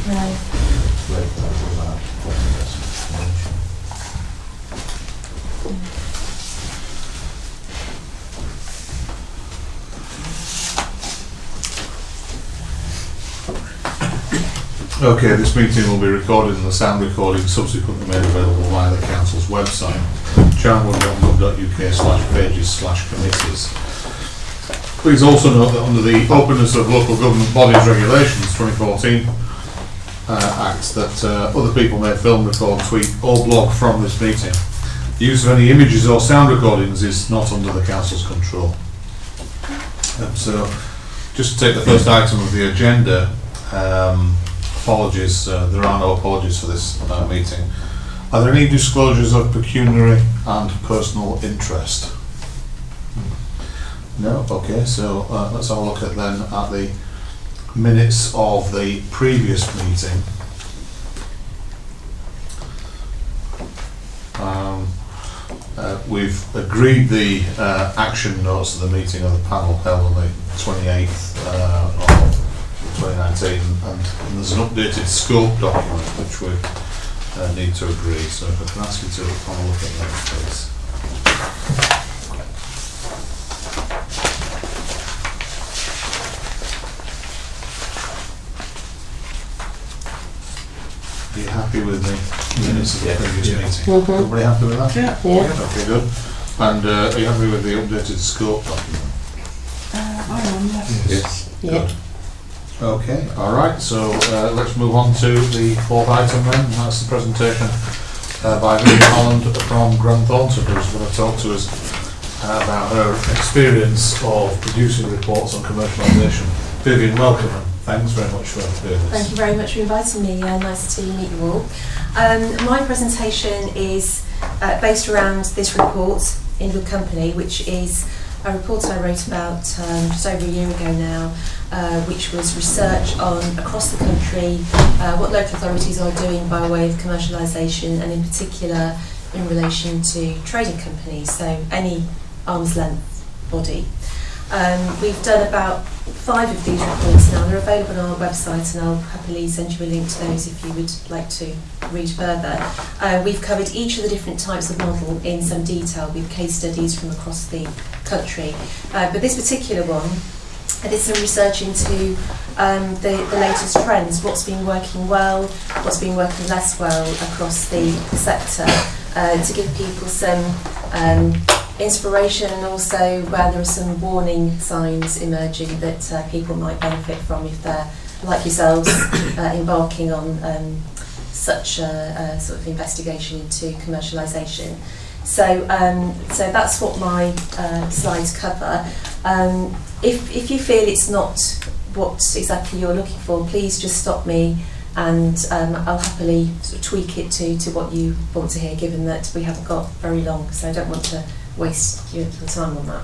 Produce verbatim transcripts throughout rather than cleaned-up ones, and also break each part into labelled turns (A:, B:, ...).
A: No.
B: Great, that's all about Okay, this meeting will be recorded and the sound recording subsequently made available via the Council's website, charnwood dot gov dot U K slash pages slash committees. Please also note that under the Openness of Local Government Bodies Regulations twenty fourteen uh, Act that uh, other people may film, record, tweet or blog from this meeting. The use of any images or sound recordings is not under the Council's control. Um, so, just to take the first item of the agenda, um, apologies, uh, there are no apologies for this uh, meeting. Are there any disclosures of pecuniary and personal interest? No? Okay, so uh, let's have a look at then at the minutes of the previous meeting. Um, uh, we've agreed the uh, action notes of the meeting of the panel held on the twenty-eighth uh, of twenty nineteen, and, and there's an updated scope document which we uh, need to agree. So if I can ask you to have a look at that, please. Are you happy with the minutes of the
C: Yeah.
B: previous
C: Yeah.
B: meeting?
A: Mm-hmm.
B: Everybody happy with that?
A: Yeah. Yeah.
B: Okay, good. And uh, are you happy with the updated scope document?
A: Uh, I am, yes.
B: Yes.
A: Yeah.
B: Good. Okay, alright, so uh, let's move on to the fourth item then, and that's the presentation uh, by Vivian Holland from Grant Thornton, who's going to talk to us uh, about her experience of producing reports on commercialisation. Vivian, welcome, and thanks very much for doing this.
D: Thank you very much for inviting me. Uh, nice to meet you all. Um, my presentation is uh, based around this report, In Good Company, which is a report I wrote about um, just over a year ago now, uh, which was research on across the country uh, what local authorities are doing by way of commercialisation, and in particular in relation to trading companies, so any arm's length body. Um, we've done about five of these reports now. They're available on our website, and I'll happily send you a link to those if you would like to read further. Uh, we've covered each of the different types of model in some detail with case studies from across the country. Uh, but this particular one, I did some research into um, the, the latest trends, what's been working well, what's been working less well across the sector, uh, to give people some um, inspiration, and also where there are some warning signs emerging that uh, people might benefit from if they're, like yourselves, uh, embarking on um, such a, a sort of investigation into commercialisation. So, um, so that's what my uh, slides cover. Um, if, if you feel it's not what exactly you're looking for, please just stop me, and um, I'll happily sort of tweak it to, to what you want to hear, given that we haven't got very long, so I don't want to waste your, your time on that.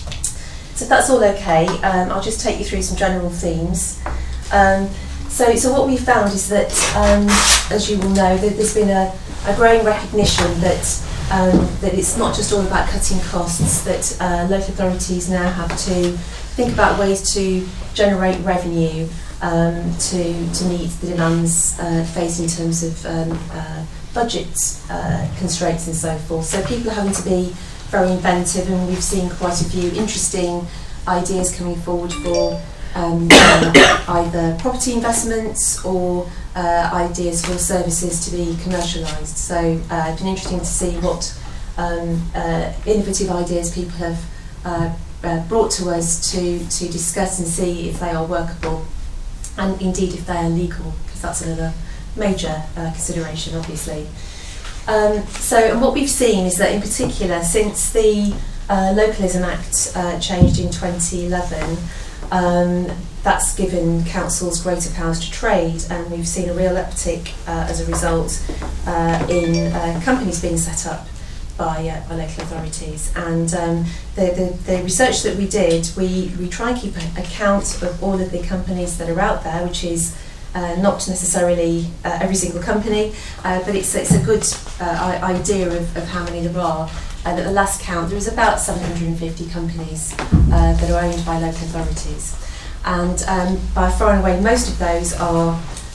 D: So if that's all okay, um, I'll just take you through some general themes. Um, so, so what we found is that, um, as you will know, that there's been a, a growing recognition that um, that it's not just all about cutting costs, that uh, local authorities now have to think about ways to generate revenue um, to, to meet the demands uh, faced in terms of um, uh, budget uh, constraints and so forth. So people are having to be very inventive, and we've seen quite a few interesting ideas coming forward for um, uh, either property investments or uh, ideas for services to be commercialised. So uh, it's been interesting to see what um, uh, innovative ideas people have uh, uh, brought to us to, to discuss and see if they are workable, and indeed if they are legal, because that's another major uh, consideration, obviously. Um, so, and what we've seen is that, in particular, since the uh, Localism Act uh, changed in twenty eleven, um, that's given councils greater powers to trade, and we've seen a real uptick uh, as a result uh, in uh, companies being set up by, uh, by local authorities. And um, the, the, the research that we did, we, we try and keep a, account of all of the companies that are out there, which is Uh, not necessarily uh, every single company, uh, but it's, it's a good uh, idea of, of how many there are. And at the last count, there is about seven hundred fifty companies uh, that are owned by local authorities. And um, by far and away, most of those are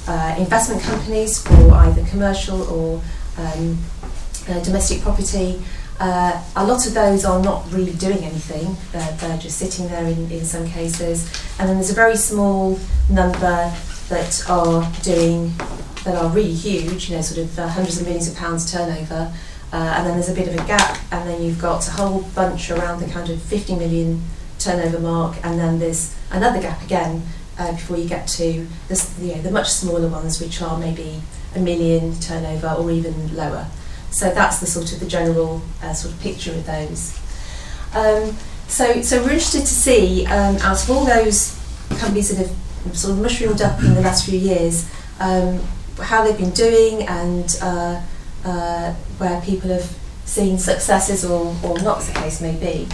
D: uh, investment companies for either commercial or um, uh, domestic property. Uh, a lot of those are not really doing anything, they're, they're just sitting there in, in some cases, and then there's a very small number that are doing, that are really huge, you know, sort of uh, hundreds of millions of pounds turnover, uh, and then there's a bit of a gap, and then you've got a whole bunch around the kind of fifty million turnover mark, and then there's another gap again uh, before you get to the, you know, the much smaller ones, which are maybe a million turnover or even lower. So that's the sort of the general uh, sort of picture of those. Um, so, so we're interested to see, um, out of all those companies that have sort of mushroomed up in the last few years, um, how they've been doing, and uh, uh, where people have seen successes or, or not, as the case may be.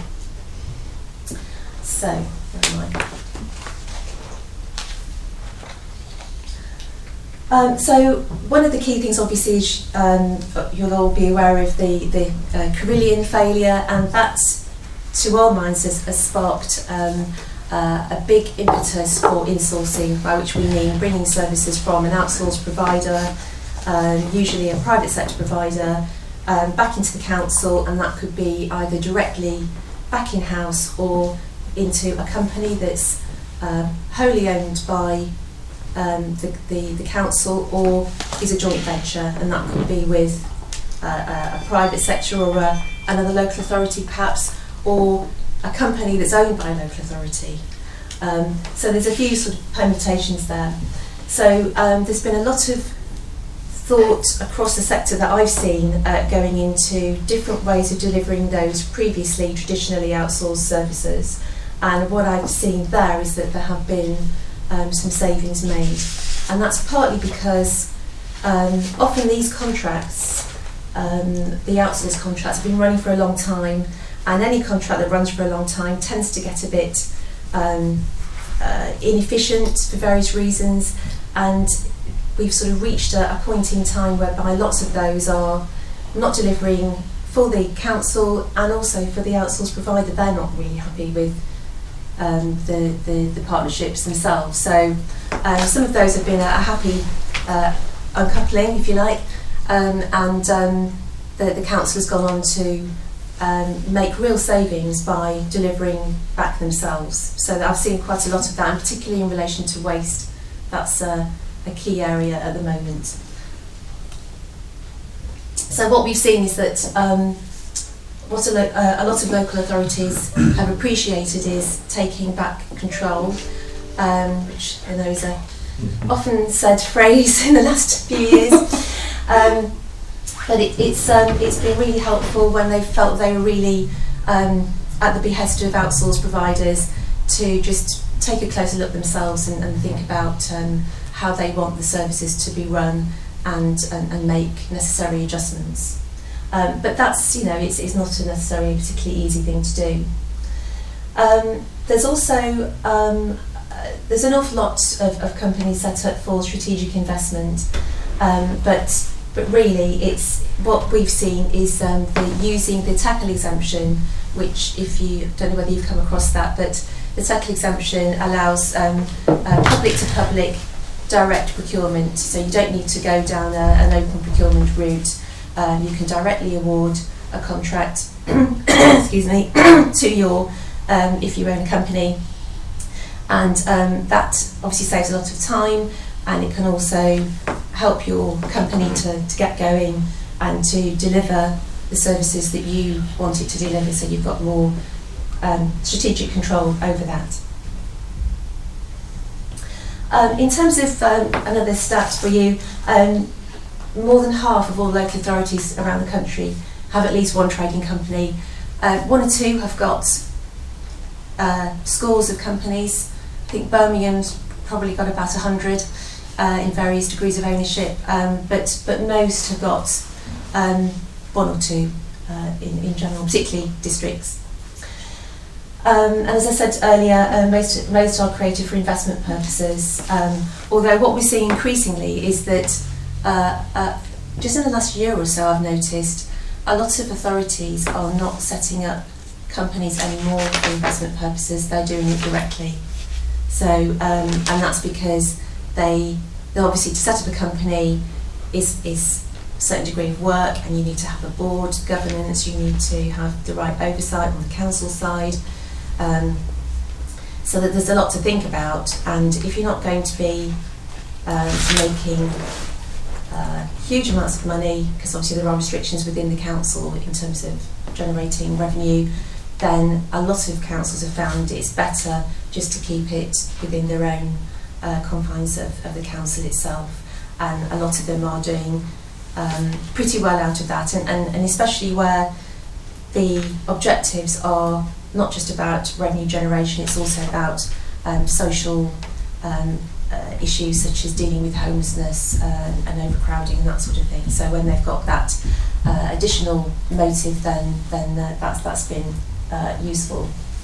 D: So, never mind. Um, so one of the key things, obviously, is um, you'll all be aware of the, the uh, Carillion failure, and that, to our minds, has, has sparked um, uh, a big impetus for insourcing, by which we mean bringing services from an outsourced provider, um, usually a private sector provider, um, back into the council, and that could be either directly back in-house or into a company that's uh, wholly owned by Um, the, the, the council, or is a joint venture, and that could be with uh, a, a private sector or a, another local authority perhaps, or a company that's owned by a local authority. Um, so there's a few sort of permutations there. So um, there's been a lot of thought across the sector that I've seen uh, going into different ways of delivering those previously traditionally outsourced services, and what I've seen there is that there have been Um, some savings made, and that's partly because um, often these contracts, um, the outsourced contracts, have been running for a long time, and any contract that runs for a long time tends to get a bit um, uh, inefficient for various reasons, and we've sort of reached a, a point in time whereby lots of those are not delivering for the council, and also for the outsourced provider. They're not really happy with Um, the, the, the partnerships themselves. So um, some of those have been a, a happy uh, uncoupling, if you like, um, and um, the, the council has gone on to um, make real savings by delivering back themselves. So I've seen quite a lot of that, and particularly in relation to waste. That's uh, a key area at the moment. So what we've seen is that um, what a, lo- uh, a lot of local authorities have appreciated is taking back control, um, which I know is a often said phrase in the last few years. Um, but it, it's um, it's been really helpful when they felt they were really um, at the behest of outsourced providers to just take a closer look themselves and, and think about um, how they want the services to be run, and, and, and make necessary adjustments. Um, but that's, you know, it's, it's not a necessarily a particularly easy thing to do. Um, there's also, um, uh, there's an awful lot of, of companies set up for strategic investment, um, but but really it's, what we've seen is um, the using the tackle exemption, which, if you, don't know whether you've come across that, but the tackle exemption allows um, uh, public to public direct procurement, so you don't need to go down a, an open procurement route. Um, you can directly award a contract, excuse me, to your, um, if you own a company, and um, that obviously saves a lot of time, and it can also help your company to, to get going and to deliver the services that you want it to deliver, so you've got more um, strategic control over that. Um, in terms of um, another stat for you, um, more than half of all local authorities around the country have at least one trading company. Uh, one or two have got uh, scores of companies. I think Birmingham's probably got about a hundred uh, in various degrees of ownership, um, but but most have got um, one or two uh, in, in general, particularly districts. Um, and as I said earlier, uh, most most are created for investment purposes. Um, although what we're seeing increasingly is that Uh, uh, just in the last year or so, I've noticed a lot of authorities are not setting up companies anymore for investment purposes. They're doing it directly. So, um, and that's because they then obviously to set up a company is, is a certain degree of work, and you need to have a board, governance, you need to have the right oversight on the council side. Um, so that there's a lot to think about, and if you're not going to be um, making uh, huge amounts of money, because obviously there are restrictions within the council in terms of generating revenue, then a lot of councils have found it's better just to keep it within their own uh, confines of, of the council itself, and a lot of them are doing um, pretty well out of that, and, and, and especially where the objectives are not just about revenue generation, it's also about um, social um, uh, issues such as dealing with homelessness uh, and overcrowding and that sort of thing. So when they've got that uh, additional motive, then then uh, that's that's been uh, useful.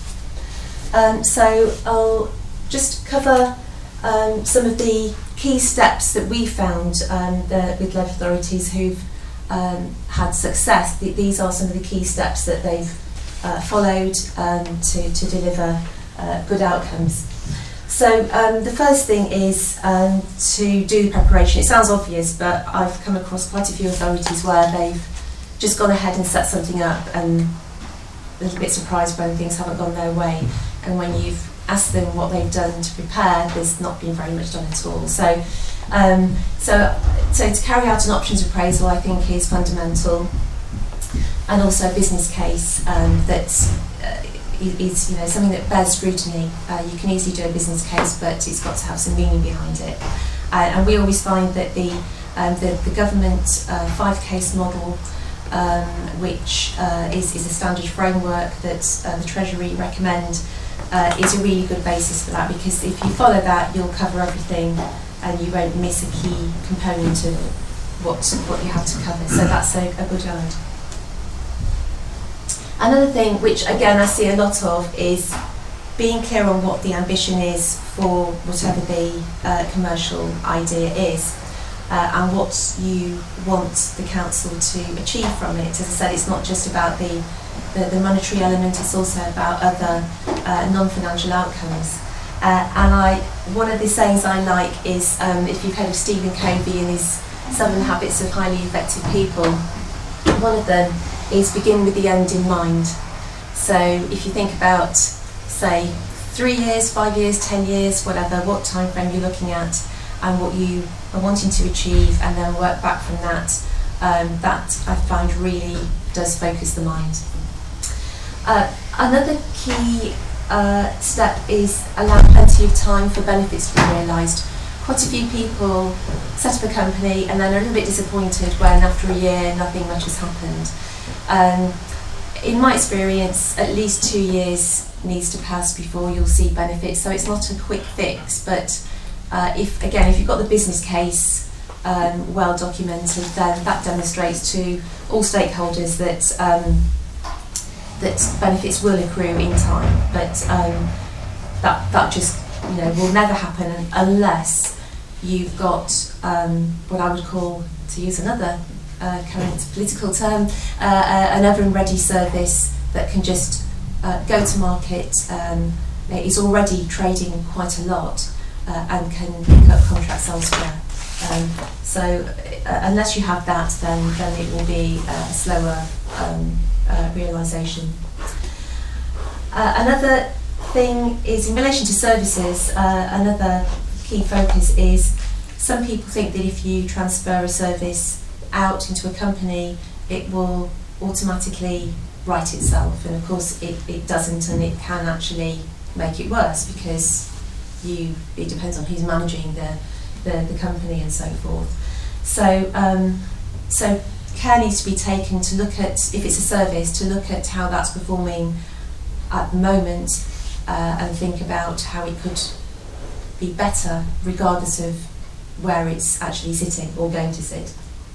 D: Um, so I'll just cover um, some of the key steps that we found um, the, with local authorities who've um, had success. Th these are some of the key steps that they've Uh, followed um, to, to deliver uh, good outcomes. So um, the first thing is um, to do the preparation. It sounds obvious, but I've come across quite a few authorities where they've just gone ahead and set something up and a little bit surprised when things haven't gone their way. And when you've asked them what they've done to prepare, there's not been very much done at all. So, um, so, so to carry out an options appraisal, I think, is fundamental. And also a business case um, that uh, is, you know, something that bears scrutiny. Uh, you can easily do a business case, but it's got to have some meaning behind it. Uh, and we always find that the um, the, the government uh, five case model, um, which uh, is, is a standard framework that uh, the Treasury recommend, uh, is a really good basis for that, because if you follow that, you'll cover everything and you won't miss a key component of what what you have to cover. So that's a, a good guide. Another thing, which again I see a lot of, is being clear on what the ambition is for whatever the uh, commercial idea is, uh, and what you want the council to achieve from it. As I said, it's not just about the, the, the monetary element, it's also about other uh, non-financial outcomes. Uh, and I, one of the sayings I like is, um, if you've heard of Stephen Covey and his seven habits of highly effective people, one of them is begin with the end in mind. So if you think about, say, three years, five years, ten years, whatever, what time frame you're looking at and what you are wanting to achieve, and then work back from that, um, that I find really does focus the mind. Uh, another key uh, step is allow plenty of time for benefits to be realised. Quite a few people set up a company and then are a little bit disappointed when after a year nothing much has happened. Um, in my experience, at least two years needs to pass before you'll see benefits, so it's not a quick fix, but uh, if, again, if you've got the business case um, well documented, then that demonstrates to all stakeholders that um, that benefits will accrue in time, but um, that, that just, you know, will never happen unless you've got um, what I would call, to use another Uh, current political term, uh, uh, an oven-ready service that can just uh, go to market, um, is already trading quite a lot, uh, and can pick up contracts elsewhere. Um, so uh, unless you have that, then, then it will be uh, a slower um, uh, realisation. Uh, another thing is in relation to services, uh, another key focus is some people think that if you transfer a service out into a company, it will automatically right itself, and of course it, it doesn't, and it can actually make it worse, because you it depends on who's managing the, the, the company and so forth. So um, so care needs to be taken to look at, if it's a service, to look at how that's performing at the moment, uh, and think about how it could be better regardless of where it's actually sitting or going to sit.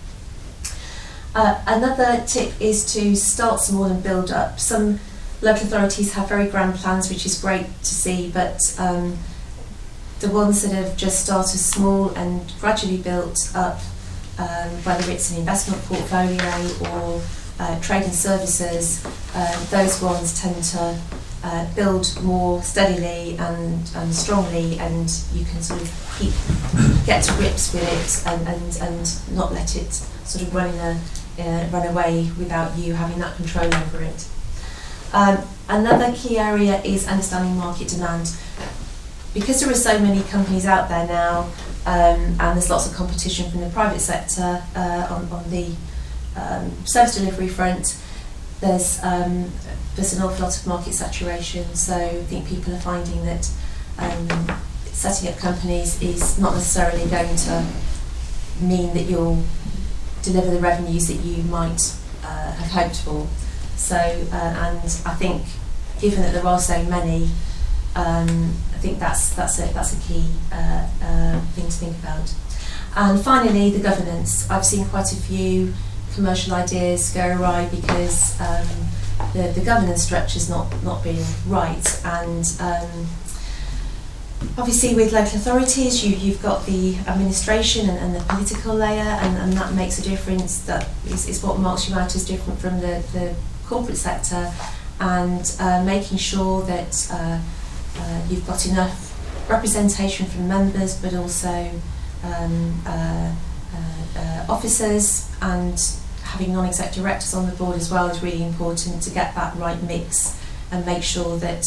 D: Uh, another tip is to start small and build up. Some local authorities have very grand plans, which is great to see, but um, the ones that have just started small and gradually built up, um, whether it's an investment portfolio or uh, trade and services, uh, those ones tend to uh, build more steadily and, and strongly, and you can sort of keep get to grips with it and, and, and not let it sort of run in a, uh, run away without you having that control over it. Um, another key area is understanding market demand. Because there are so many companies out there now, um, and there's lots of competition from the private sector uh, on, on the um, service delivery front, there's um, there's an awful lot of market saturation. So I think people are finding that um, setting up companies is not necessarily going to mean that you'll deliver the revenues that you might uh, have hoped for. So, uh, and I think, given that there are so many, um, I think that's that's a that's a key uh, uh, thing to think about. And finally, the governance. I've seen quite a few commercial ideas go awry because um, the the governance structure's not not being right. And um, obviously, with local authorities, you you've got the administration and, and the political layer, and, and that makes a difference. That is, is what marks you out as different from the the corporate sector, and uh, making sure that uh, uh, you've got enough representation from members, but also um, uh, uh, uh, officers, and having non-exec directors on the board as well is really important to get that right mix and make sure that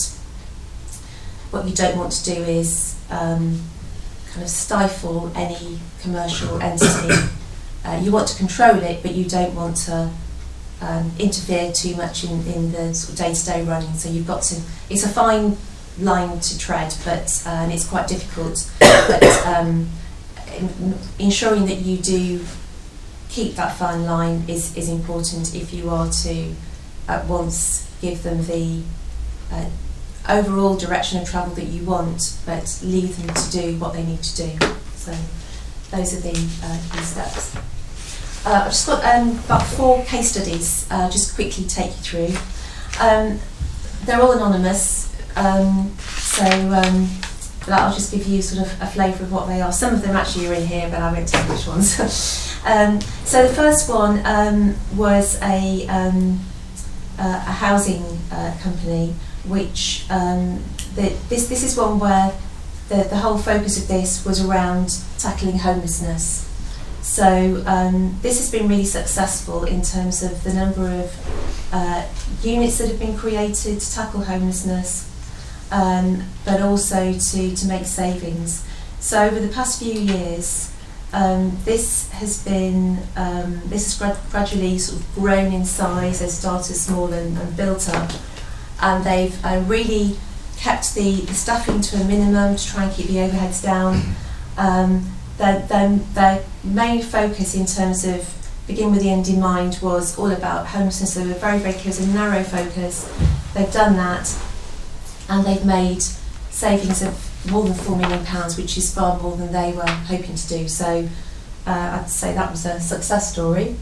D: what you don't want to do is um, kind of stifle any commercial entity. Uh, you want to control it, but you don't want to Um, interfere too much in, in the sort of day-to-day running. So you've got to, it's a fine line to tread, but uh, and it's quite difficult. But um, in, ensuring that you do keep that fine line is, is important if you are to at once give them the uh, overall direction of travel that you want, but leave them to do what they need to do. So those are the uh, key steps. Uh, I've just got um, about four case studies, uh, just quickly take you through. Um, they're all anonymous, um, so um, that'll just give you sort of a flavour of what they are. Some of them actually are in here, but I won't tell you which ones. um, so the first one um, was a, um, uh, a housing uh, company, which um, the, this, this is one where the, the whole focus of this was around tackling homelessness. So um, this has been really successful in terms of the number of uh, units that have been created to tackle homelessness, um, but also to, to make savings. So over the past few years, um, this has been um, this has grad gradually sort of grown in size. They started small and, and built up, and they've uh, really kept the, the staffing to a minimum to try and keep the overheads down. Um, Their, their, their main focus in terms of begin with the end in mind was all about homelessness. They were very, very clear, it was a narrow focus. They've done that, and they've made savings of more than four million pounds, which is far more than they were hoping to do. So uh, I'd say that was a success story.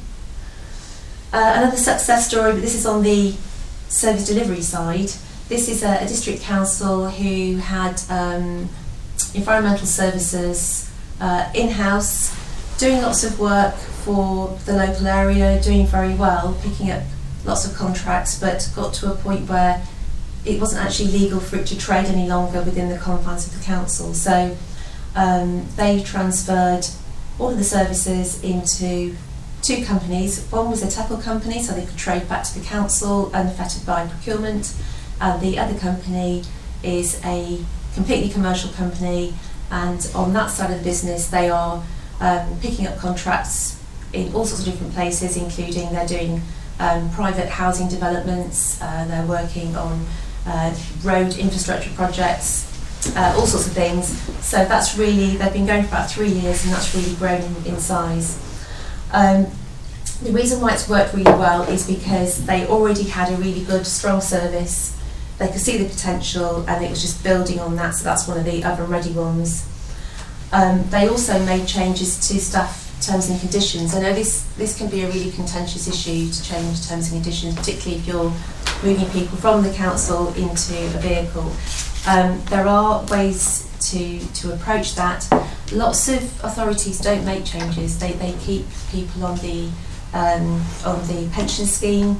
D: Uh, another success story, but this is on the service delivery side. This is a, a district council who had um, environmental services Uh, in-house, doing lots of work for the local area, doing very well, picking up lots of contracts, but got to a point where it wasn't actually legal for it to trade any longer within the confines of the council. So um, they transferred all of the services into two companies. One was a tackle company, so they could trade back to the council unfettered by procurement, and the other company is a completely commercial company. And on that side of the business, they are um, picking up contracts in all sorts of different places, including they're doing um, private housing developments, uh, they're working on uh, road infrastructure projects, uh, all sorts of things. So that's really, they've been going for about three years, and that's really grown in, in size. Um, the reason why it's worked really well is because they already had a really good, strong service. They could see the potential, and it was just building on that, so that's one of the oven ready ones. Um, they also made changes to staff terms and conditions. I know this, this can be a really contentious issue to change terms and conditions, particularly if you're moving people from the council into a vehicle. Um, there are ways to, to approach that. Lots of authorities don't make changes. They, they keep people on the, um, on the pension scheme.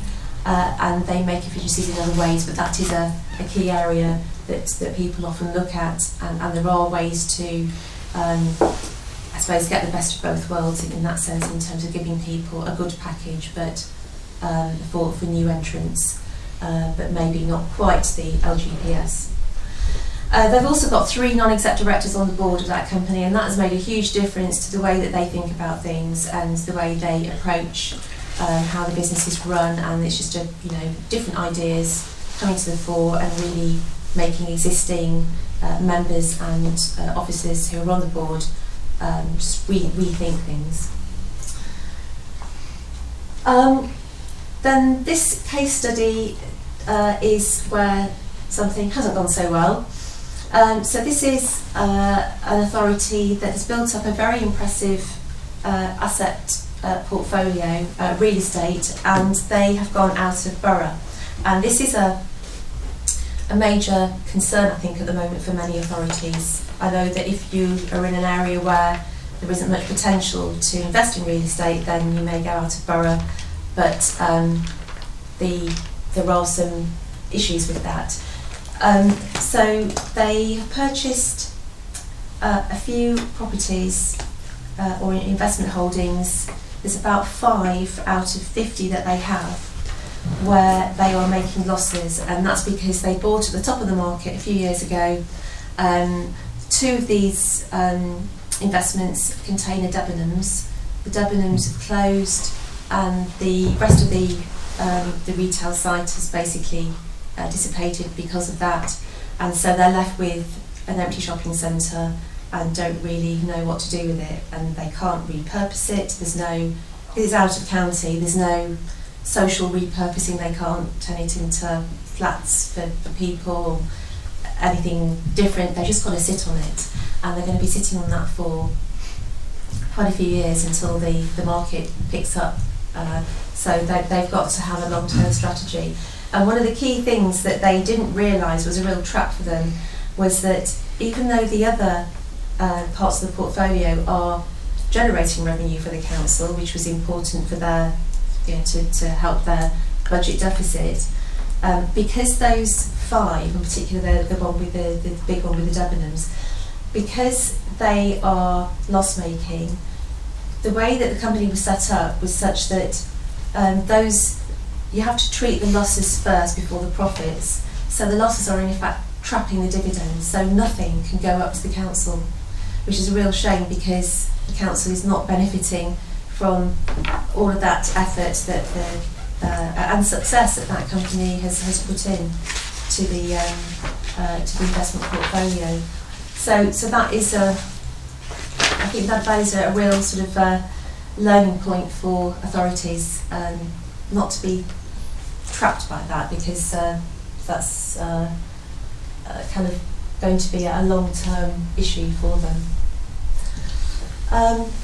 D: uh, and they make efficiencies in other ways, but that is a, a key area that, that people often look at, and, and there are ways to, um, I suppose, get the best of both worlds in, in that sense, in terms of giving people a good package, but um, for, for new entrants, uh, but maybe not quite the L G P S. Uh, they've also got three non-exec directors on the board of that company, and that has made a huge difference to the way that they think about things and the way they approach um, how the business is run, and it's just a, you know, different ideas coming to the fore and really making existing uh, members and uh, officers who are on the board um, just re rethink things. Um, then this case study uh, is where something hasn't gone so well. Um, so this is uh, an authority that has built up a very impressive uh, asset uh, portfolio, uh, real estate, and they have gone out of borough. And this is a, a major concern, I think, at the moment for many authorities. I know that if you are in an area where there isn't much potential to invest in real estate, then you may go out of borough, but um, the, there are some issues with that. Um, so they have purchased uh, a few properties uh, or investment holdings. There's about five out of fifty that they have where they are making losses, and that's because they bought at the top of the market a few years ago. Um, two of these um, investments contain a Debenhams. The Debenhams have closed, and the rest of the um, the retail site has basically Uh, dissipated because of that, and so they're left with an empty shopping centre and don't really know what to do with it, and they can't repurpose it. There's no, it's out of county, there's no social repurposing, they can't turn it into flats for, for people or anything different. They've just got to sit on it, and they're going to be sitting on that for quite a few years until the, the market picks up. Uh, so they, they've got to have a long-term strategy. And one of the key things that they didn't realise was a real trap for them was that even though the other uh, parts of the portfolio are generating revenue for the council, which was important for their, you know, to, to help their budget deficit, um, because those five, in particular the, the one with the, the big one with the Debenhams, because they are loss-making, the way that the company was set up was such that um, those you have to treat the losses first before the profits. So the losses are in fact trapping the dividends, so nothing can go up to the council, which is a real shame because the council is not benefiting from all of that effort that the, uh, and success that that company has, has put in to the, um, uh, to the investment portfolio. So, so that is a, I think that, that is a real sort of uh, learning point for authorities, um, not to be trapped by that, because uh, that's uh, uh, kind of going to be a long-term issue for them. Um,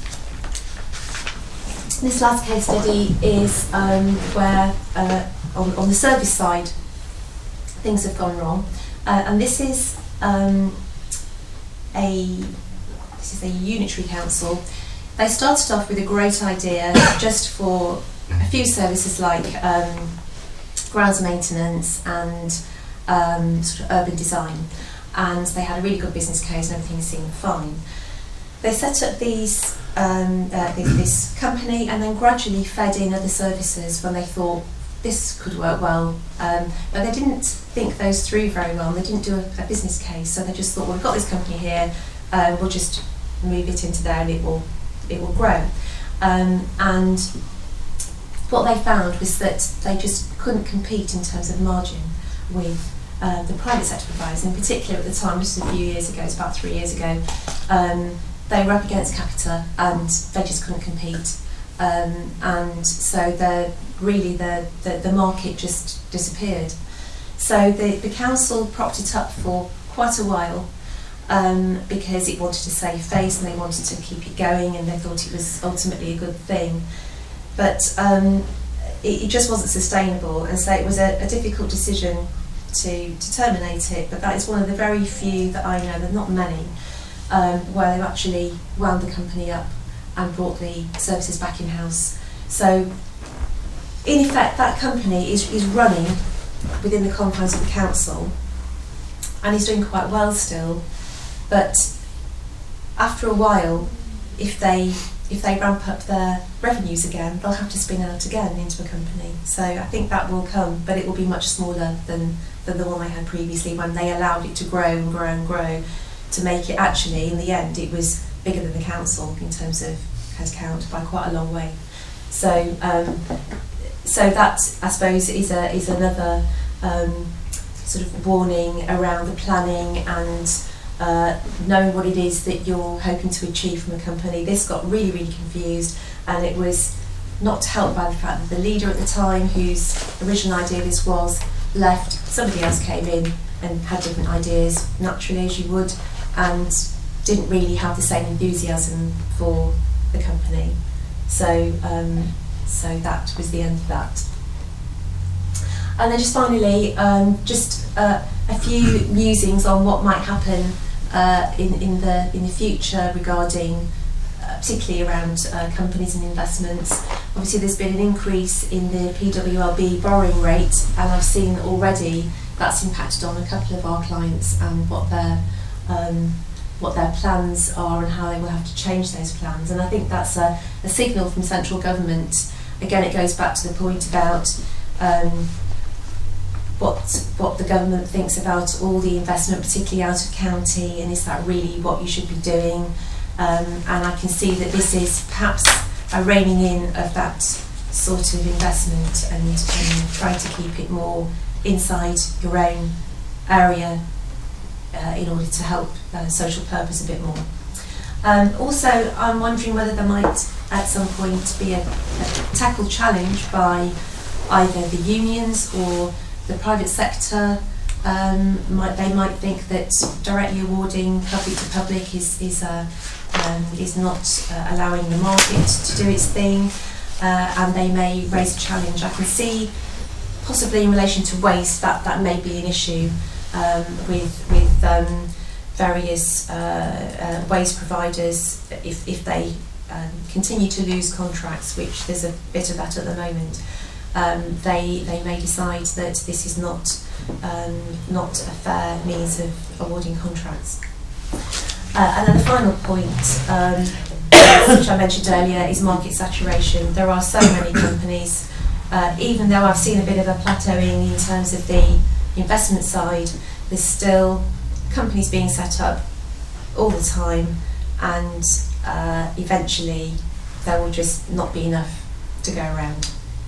D: this last case study is um, where uh, on, on the service side things have gone wrong, uh, and this is um, a this is a unitary council. They started off with a great idea just for a few services like um, grounds maintenance and um, sort of urban design, and they had a really good business case and everything seemed fine. They set up these um, uh, this, this company and then gradually fed in other services when they thought this could work well, um, but they didn't think those through very well. They didn't do a, a business case, so they just thought, well, we've got this company here, uh, we'll just move it into there and it will it will grow. Um, and what they found was that they just couldn't compete in terms of margin with uh, the private sector providers. In particular, at the time, just a few years ago, it's about three years ago, um, they were up against Capita and they just couldn't compete. Um, and so the really the, the, the market just disappeared. So the, the council propped it up for quite a while um, because it wanted to save face and they wanted to keep it going and they thought it was ultimately a good thing. But um, it, it just wasn't sustainable, and so it was a, a difficult decision to, to terminate it, but that is one of the very few that I know, there are not many, um, where they've actually wound the company up and brought the services back in-house. So in effect, that company is, is running within the confines of the council and is doing quite well still, but after a while, if they if they ramp up their revenues again, they'll have to spin out again into a company. So I think that will come, but it will be much smaller than, than the one they had previously, when they allowed it to grow and grow and grow to make it actually, in the end, it was bigger than the council in terms of head count by quite a long way. So um, so that, I suppose, is a is another um, sort of warning around the planning and Uh, knowing what it is that you're hoping to achieve from a company. This got really, really confused, and it was not helped by the fact that the leader at the time, whose original idea this was, left. Somebody else came in and had different ideas, naturally, as you would, and didn't really have the same enthusiasm for the company. So, um, so that was the end of that. And then just finally, um, just uh, a few musings on what might happen Uh, in, in the in the future regarding, uh, particularly around uh, companies and investments. Obviously, there's been an increase in the P W L B borrowing rate, and I've seen already that's impacted on a couple of our clients and what their um, what their plans are and how they will have to change those plans. And I think that's a, a signal from central government. Again, it goes back to the point about Um, what what the government thinks about all the investment, particularly out of county, and is that really what you should be doing? Um, and I can see that this is perhaps a reining in of that sort of investment and, and trying to keep it more inside your own area uh, in order to help uh, social purpose a bit more. Um, also, I'm wondering whether there might at some point be a, a tackle challenge by either the unions or the private sector. Um, might, they might think that directly awarding public to public is is, uh, um, is not uh, allowing the market to do its thing, uh, and they may raise a challenge. I can see possibly in relation to waste that that may be an issue um, with with um, various uh, uh, waste providers if if they um, continue to lose contracts, which there's a bit of that at the moment. Um, they they may decide that this is not um, not a fair means of awarding contracts. Uh, and then the final point, um, which I mentioned earlier, is market saturation. There are so many companies, uh, even though I've seen a bit of a plateauing in terms of the investment side, there's still companies being set up all the time, and uh, eventually there will just not be enough to go around.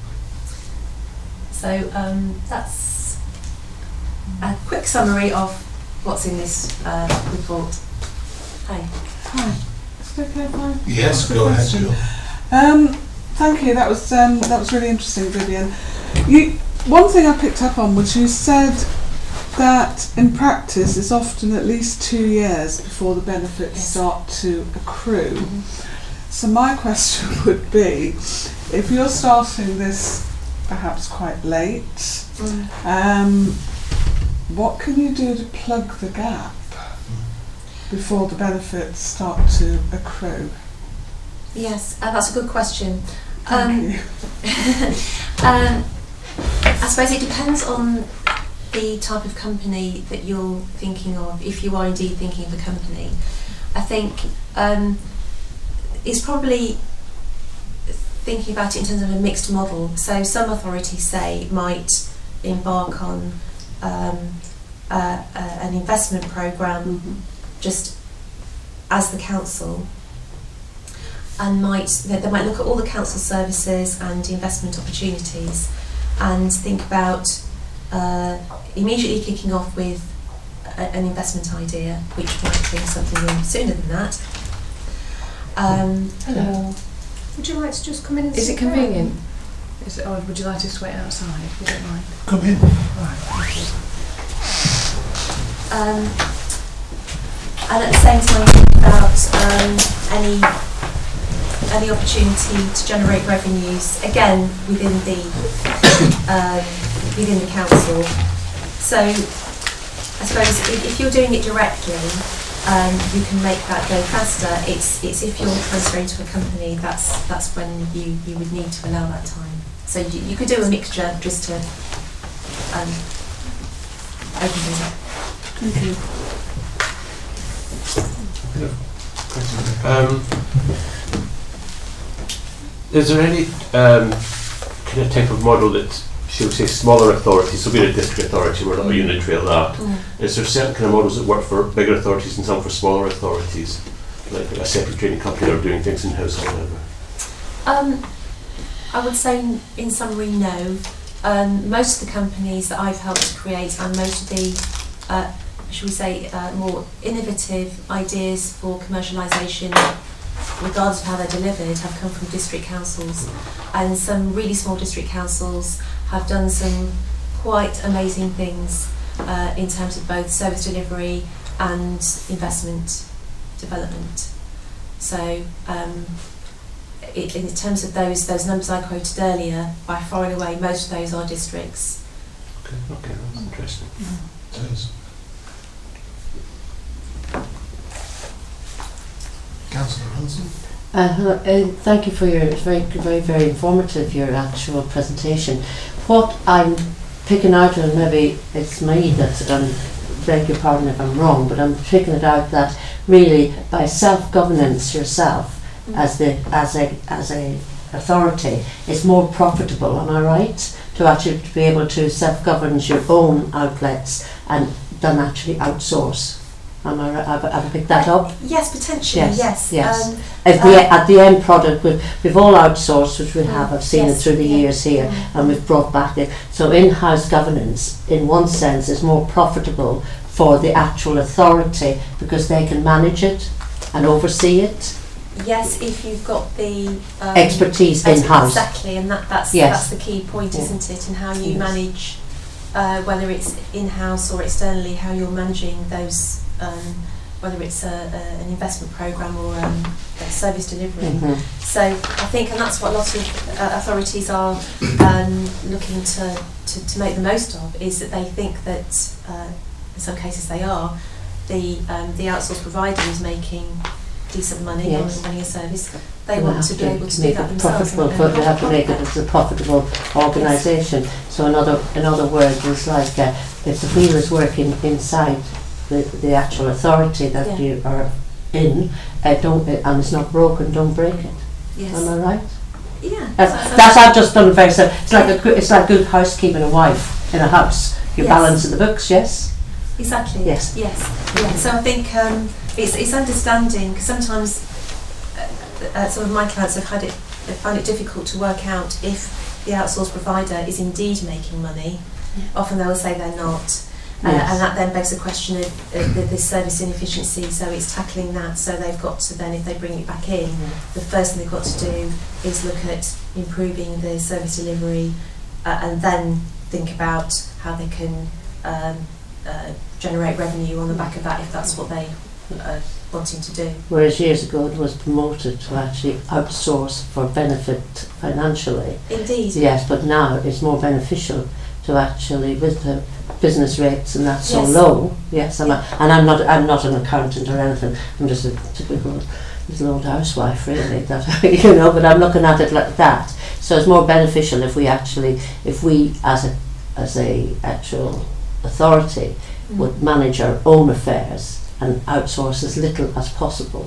D: So um, that's a quick summary of what's in this uh, report. Hi.
A: Hi. Is it okay if I
B: Yes,
A: ask a
B: go ahead,
A: question?
B: Jill.
A: Um, thank you. That was um, that was really interesting, Vivian. You, one thing I picked up on was you said that in practice it's often at least two years before the benefits
D: Yes.
A: start to accrue.
D: Mm-hmm.
A: So my question would be, if you're starting this perhaps quite late,
D: Mm.
A: um, what can you do to plug the gap before the benefits start to accrue?
D: Yes, uh, that's a good question.
A: Thank
D: Um,
A: you.
D: um, I suppose it depends on the type of company that you're thinking of, if you are indeed thinking of a company. I think um, it's probably thinking about it in terms of a mixed model. So some authorities, say, might embark on um, uh, uh, an investment programme
A: Mm-hmm.
D: just as the council, and might they, they might look at all the council services and investment opportunities and think about uh, immediately kicking off with a, an investment idea, which might bring something in sooner than that. Um,
C: Hello.
D: or would you like to just come in and
C: Is
D: sit
C: it convenient? Is it, or would you like us to wait outside? We don't mind.
B: Come in.
C: Right, thank you.
D: Um, and at the same time, think about um, any any opportunity to generate revenues, again within the um, within the council. So I suppose if, if you're doing it directly, um, you can make that go faster. It's it's if you're transferring to a company, that's that's when you, you would need to allow that time. So you, you could do a mixture just to um, open things up.
A: Thank you.
E: Um, is there any um, kind of type of model that, shall we say, smaller authorities, so being a district authority, we're not a unitary of that,
D: Mm.
E: is there certain kind of models that work for bigger authorities and some for smaller authorities, like a separate training company or doing things in-house or whatever?
D: Um, I would say in, in summary, no. Um, most of the companies that I've helped to create and most of the, uh, shall we say, uh, more innovative ideas for commercialisation, regardless of how they're delivered, have come from district councils. And some really small district councils have done some quite amazing things uh, in terms of both service delivery and investment development. So, um, it, in terms of those those numbers I quoted earlier, by far and away, most of those are districts.
E: Okay, okay, that's interesting.
B: It is. Councillor Hanson?
F: Uh, hello, uh, thank you for your it's very, very, very informative, your actual presentation. What I'm picking out, and maybe it's me that, um, beg your pardon if I'm wrong, but I'm picking it out that really by self-governance yourself mm. as the as a as a authority is more profitable. Am I right? To actually to be able to self-govern your own outlets and then actually outsource. Am I right? Have, have I picked that up?
D: Yes, potentially,
F: Yes,
D: yes.
F: yes.
D: Um,
F: At the,
D: uh,
F: at the end product, we've, we've all outsourced, which we have, I've seen
D: yes,
F: it through the
D: yeah.
F: years here,
D: Mm.
F: and we've brought back it. So in-house governance, in one sense, is more profitable for the actual authority because they can manage it and oversee it.
D: Yes, if you've got the um,
F: Expertise
D: ex-
F: in-house.
D: Exactly, and that, that's
F: Yes.
D: that's the key point,
F: Yeah.
D: isn't it? And how you
F: Yes.
D: manage, uh, whether it's in-house or externally, how you're managing those, um, whether it's a, a, an investment programme or um, a service delivery.
F: Mhm.
D: So I think, and that's what a lot of uh, authorities are um, looking to, to, to make the most of, is that they think that, uh, in some cases they are, the um, the outsourced provider is making decent money
F: Yes.
D: on running a service. They
F: They
D: want
F: have
D: to be able to do
F: make
D: that
F: it
D: themselves.
F: profitable,
D: and-
F: but
D: and
F: they have to make it
D: profit.
F: as a profitable organisation. So in other, in other words, it's like uh, if the wheel is working inside the, the actual authority that
D: Yeah.
F: you are in, uh, don't, uh, and it's not broken, don't break it.
D: Yes.
F: Am I right?
D: Yeah.
F: That's,
D: so-
F: that's I've just done very simple. It's like a, good- it's like good housekeeping a wife in a house. You're
D: Yes.
F: balancing the books, yes?
D: Exactly.
F: Yes.
D: Yes. Yeah. So I think um, it's it's understanding, because sometimes uh, uh, some of my clients have had it, they find it difficult to work out if the outsourced provider is indeed making money.
F: Yeah.
D: Often they will say they're not. Uh,
F: Yes.
D: and that then begs the question of uh, the, the service inefficiency, so it's tackling that. So they've got to then, if they bring it back in, the first thing they've got to do is look at improving the service delivery uh, and then think about how they can um, uh, generate revenue on the back of that, if that's what they are wanting to do.
F: Whereas years ago it was promoted to actually outsource for benefit financially.
D: Indeed.
F: Yes, but now it's more beneficial to actually, with the business rates and that's so
D: Yes.
F: low. Yes, I'm a, and I'm not. I'm not an accountant or anything. I'm just a typical little old housewife, really. That you know. But I'm looking at it like that. So it's more beneficial if we actually, if we as a as a actual authority
D: Mm.
F: would manage our own affairs and outsource as little as possible.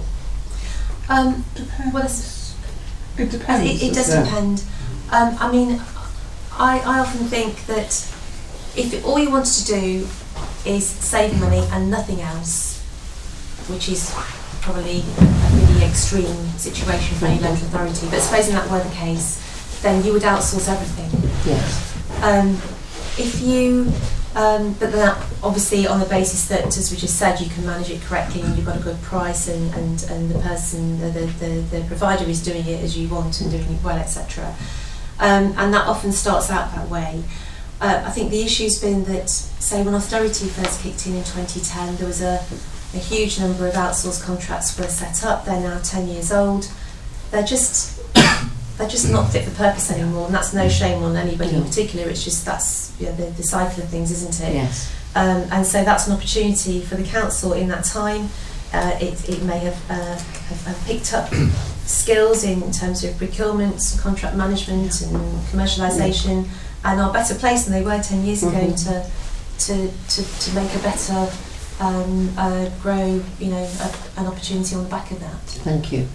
D: Um,
A: Depends.
D: well, it's,
A: It depends.
D: it, it does
A: doesn't
D: depend. Um, I mean, I, I often think that if all you want to do is save money and nothing else, which is probably a really extreme situation for any local authority, but supposing that were the case, then you would outsource everything.
F: Yes.
D: Um, if you, um, but that obviously on the basis that, as we just said, you can manage it correctly and you've got a good price and, and, and the person, the, the, the, the provider is doing it as you want and doing it well, et cetera. Um, and that often starts out that way. Uh, I think the issue's been that, say, when austerity first kicked in in twenty ten, there was a, a huge number of outsourced contracts were set up. They're now ten years old. They're just they're just not fit for purpose anymore, and that's no shame on anybody in particular. It's just that's you know, the, the cycle of things, isn't it?
F: Yes.
D: Um, and so that's an opportunity for the council in that time. Uh, it, it may have, uh, have, have picked up skills in terms of procurement, contract management and commercialisation, and are better placed than they were ten years ago
F: Mhm.
D: to, to, to, to make a better um, uh, grow, you know, a, an opportunity on the back of that.
F: Thank you.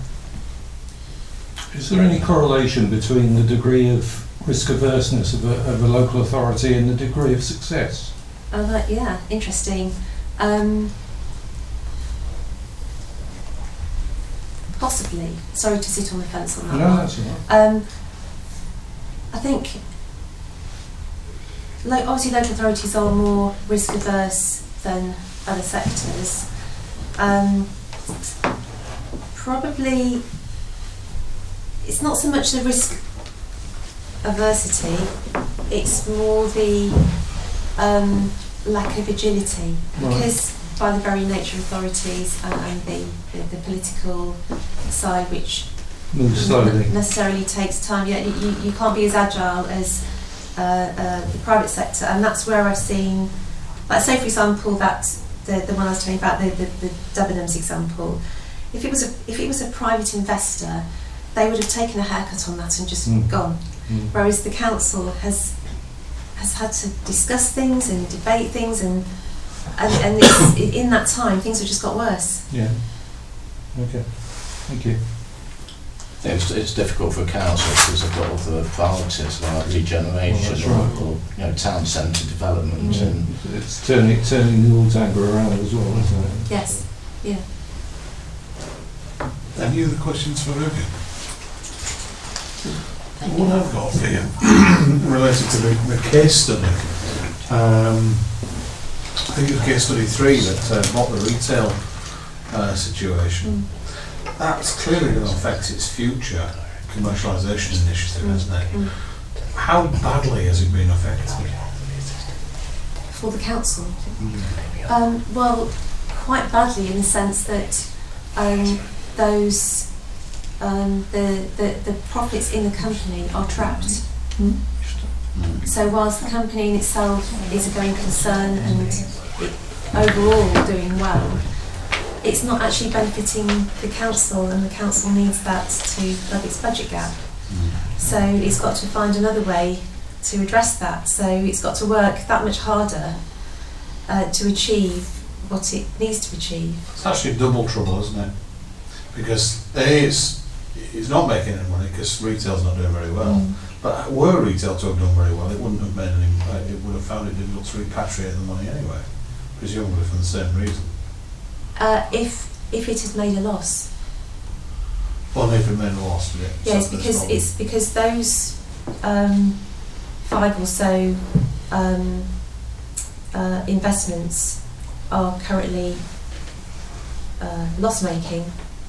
G: Is there any correlation between the degree of risk averseness of a, of a local authority and the degree of success?
D: Oh, that, yeah, interesting. Um, possibly. Sorry to sit on the fence on that
G: No,
D: one.
G: that's all right.
D: Um, I think, like, obviously local authorities are more risk averse than other sectors. Um, probably, it's not so much the risk aversity, it's more the um, lack of agility,
G: Right.
D: because by the very nature of authorities and, and the, the, the political side, which
G: Move slowly.
D: n- necessarily takes time. Yeah, you, you you can't be as agile as uh, uh, the private sector, and that's where I've seen, like, say for example, that the the one I was telling you about, the the, the Debenhams example. If it was a if it was a private investor, they would have taken a haircut on that and just
G: Mm.
D: gone.
G: Mm.
D: Whereas the council has has had to discuss things and debate things, and and, and it's, in that time things have just got worse.
G: Yeah. Okay. Thank you.
H: It's, it's difficult for council because they've got other priorities like regeneration
G: Well, that's
H: or,
G: right.
H: or you know town centre development
G: Yeah.
H: and
G: It's turning turning the old tanker around as well, isn't it?
D: Yes, yeah.
B: Any other questions for Vivian?
F: Thank
B: What
F: you.
B: I've got for you, related to the, the case study, um, I think it was case study three that uh, bought the retail uh, situation. That's clearly going to affect its future commercialisation initiative, isn't it?
D: Mm.
B: How badly has it been affected?
D: For the council. Um, well, quite badly in the sense that um, those um, the, the the profits in the company are trapped.
B: Mm.
D: So whilst the company in itself is a going concern and it, overall doing well, it's not actually benefiting the council, and the council needs that to plug its budget gap. So it's got to find another way to address that. So it's got to work that much harder uh, to achieve what it needs to achieve.
B: It's actually double trouble, isn't it? Because A, it's, it's not making any money because retail's not doing very well.
D: Mm.
B: But were retail to have done very well, it wouldn't have made any. uh, It would have found it difficult to repatriate the money anyway, presumably for the same reason.
D: Uh, if if it had made a loss,
B: Well, if it made a loss, did it?
D: yes,
B: So that's
D: because
B: probably-
D: it's because those um, five or so um, uh, investments are currently uh, loss making.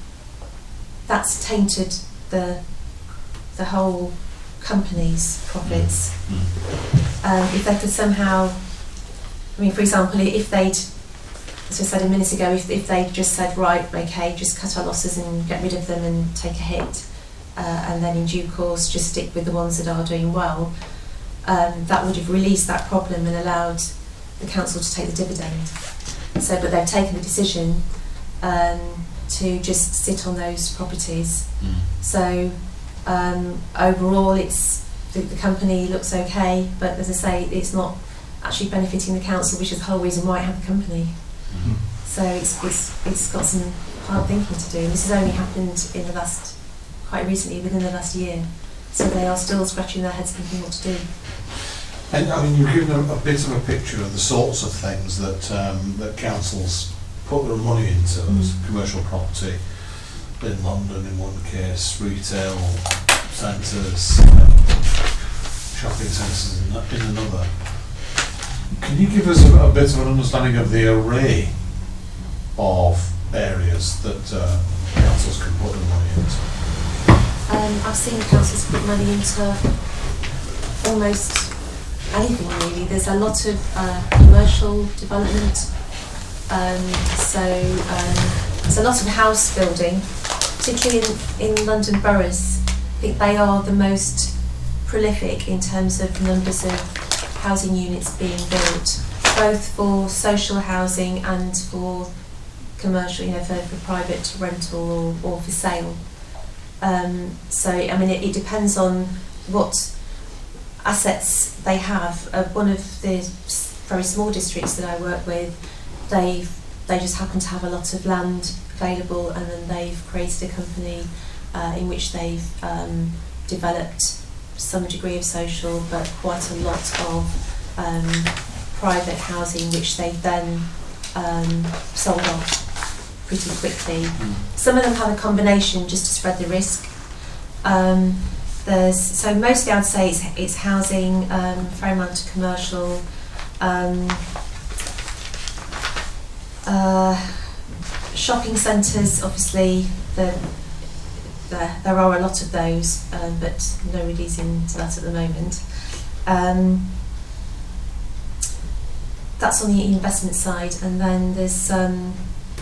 D: That's tainted the the whole company's profits.
B: Mm.
D: Um, if they could somehow, I mean, for example, if they'd, as I said a minute ago, if, if they'd just said, right, okay, just cut our losses and get rid of them and take a hit, uh, and then in due course just stick with the ones that are doing well, um, that would have released that problem and allowed the council to take the dividend. So, but they've taken the decision um, to just sit on those properties.
B: Mm.
D: So um, overall, it's the, the company looks okay, but as I say, it's not actually benefiting the council, which is the whole reason why it had the company.
B: Mm.
D: So it's it's it's got some hard thinking to do. And this has only happened in the last, quite recently, within the last year. So they are still scratching their heads thinking what to do.
B: And I mean, you've given a, a bit of a picture of the sorts of things that um, that councils put their money into,
D: Mm.
B: as commercial property in London in one case, retail centres, um, shopping centres in, a- in another. Can you give us a, a bit of an understanding of the array of areas that uh, councils can put their money into?
D: Um, I've seen councils put money into almost anything really. There's a lot of uh, commercial development, um, so um, there's a lot of house building, particularly in, in London boroughs. I think they are the most prolific in terms of numbers of housing units being built, both for social housing and for commercial, you know, for, for private rental or, or for sale. Um, so, I mean, it, it depends on what assets they have. Uh, one of the s- very small districts that I work with, they they just happen to have a lot of land available, and then they've created a company uh, in which they've um, developed some degree of social, but quite a lot of um, private housing, which they've then um, sold off pretty quickly. Mm. Some of them have a combination just to spread the risk. Um, there's so mostly I'd say it's, it's housing, um, fair amount of commercial, um, uh, shopping centres. Obviously, the, the, there are a lot of those, um, but nobody's into that at the moment. Um, that's on the investment side, and then there's um,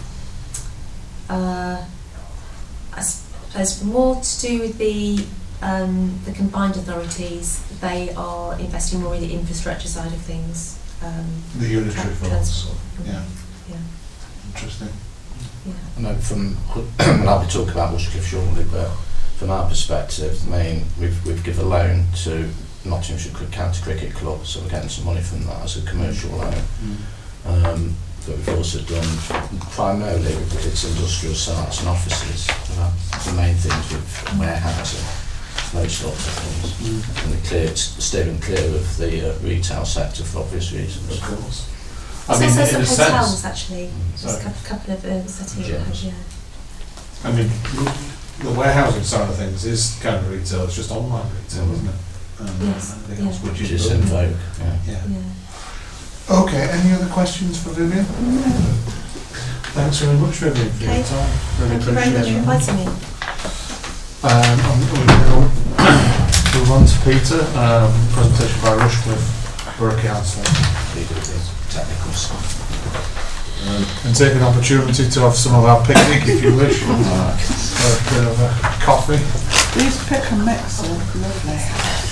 D: uh, I suppose more to do with the um, the combined authorities. They are investing more in the infrastructure side of things. Um,
B: the unitary
D: tra-
B: funds. Yeah.
D: Yeah.
B: Interesting.
D: Yeah.
H: I know from, and I'll be talking about Rushcliffe shortly, but from our perspective, the main, we've, we've given a loan to Nottinghamshire County Cricket Club, so we're getting some money from that as a commercial loan. Mm. Um, but we've also done primarily it's industrial sites and offices. Uh, the main things with warehousing, those sorts of things. Mm. And we're clear, steering clear of the uh, retail sector for obvious reasons.
B: Of course.
D: I
B: I
D: mean,
B: mean,
D: so
B: in a
D: some hotels
B: sense,
D: actually. There's a
B: sorry.
D: couple, couple of uh, setting up.
H: Yes.
D: Yeah.
B: I mean, the warehousing side of things is kind of retail. It's just online retail,
H: Mm.
B: isn't it? Um,
D: Yes,
B: anything else
D: yeah.
B: which
H: Which
B: is
H: is in vogue. Yeah.
B: Yeah.
D: Yeah.
B: Okay. Any other questions for Vivian?
A: No.
B: Thanks very much, Vivian, for
D: Okay.
B: your time. Really
D: Thank you very much for
B: appreciate
D: inviting me.
B: Um, and we'll move on to Peter. Um, presentation by Rushcliffe Borough Council.
H: Technical stuff.
B: Um, and take an opportunity to have some of our picnic, if you wish, and uh, a bit of a coffee.
A: These pick and mix are lovely.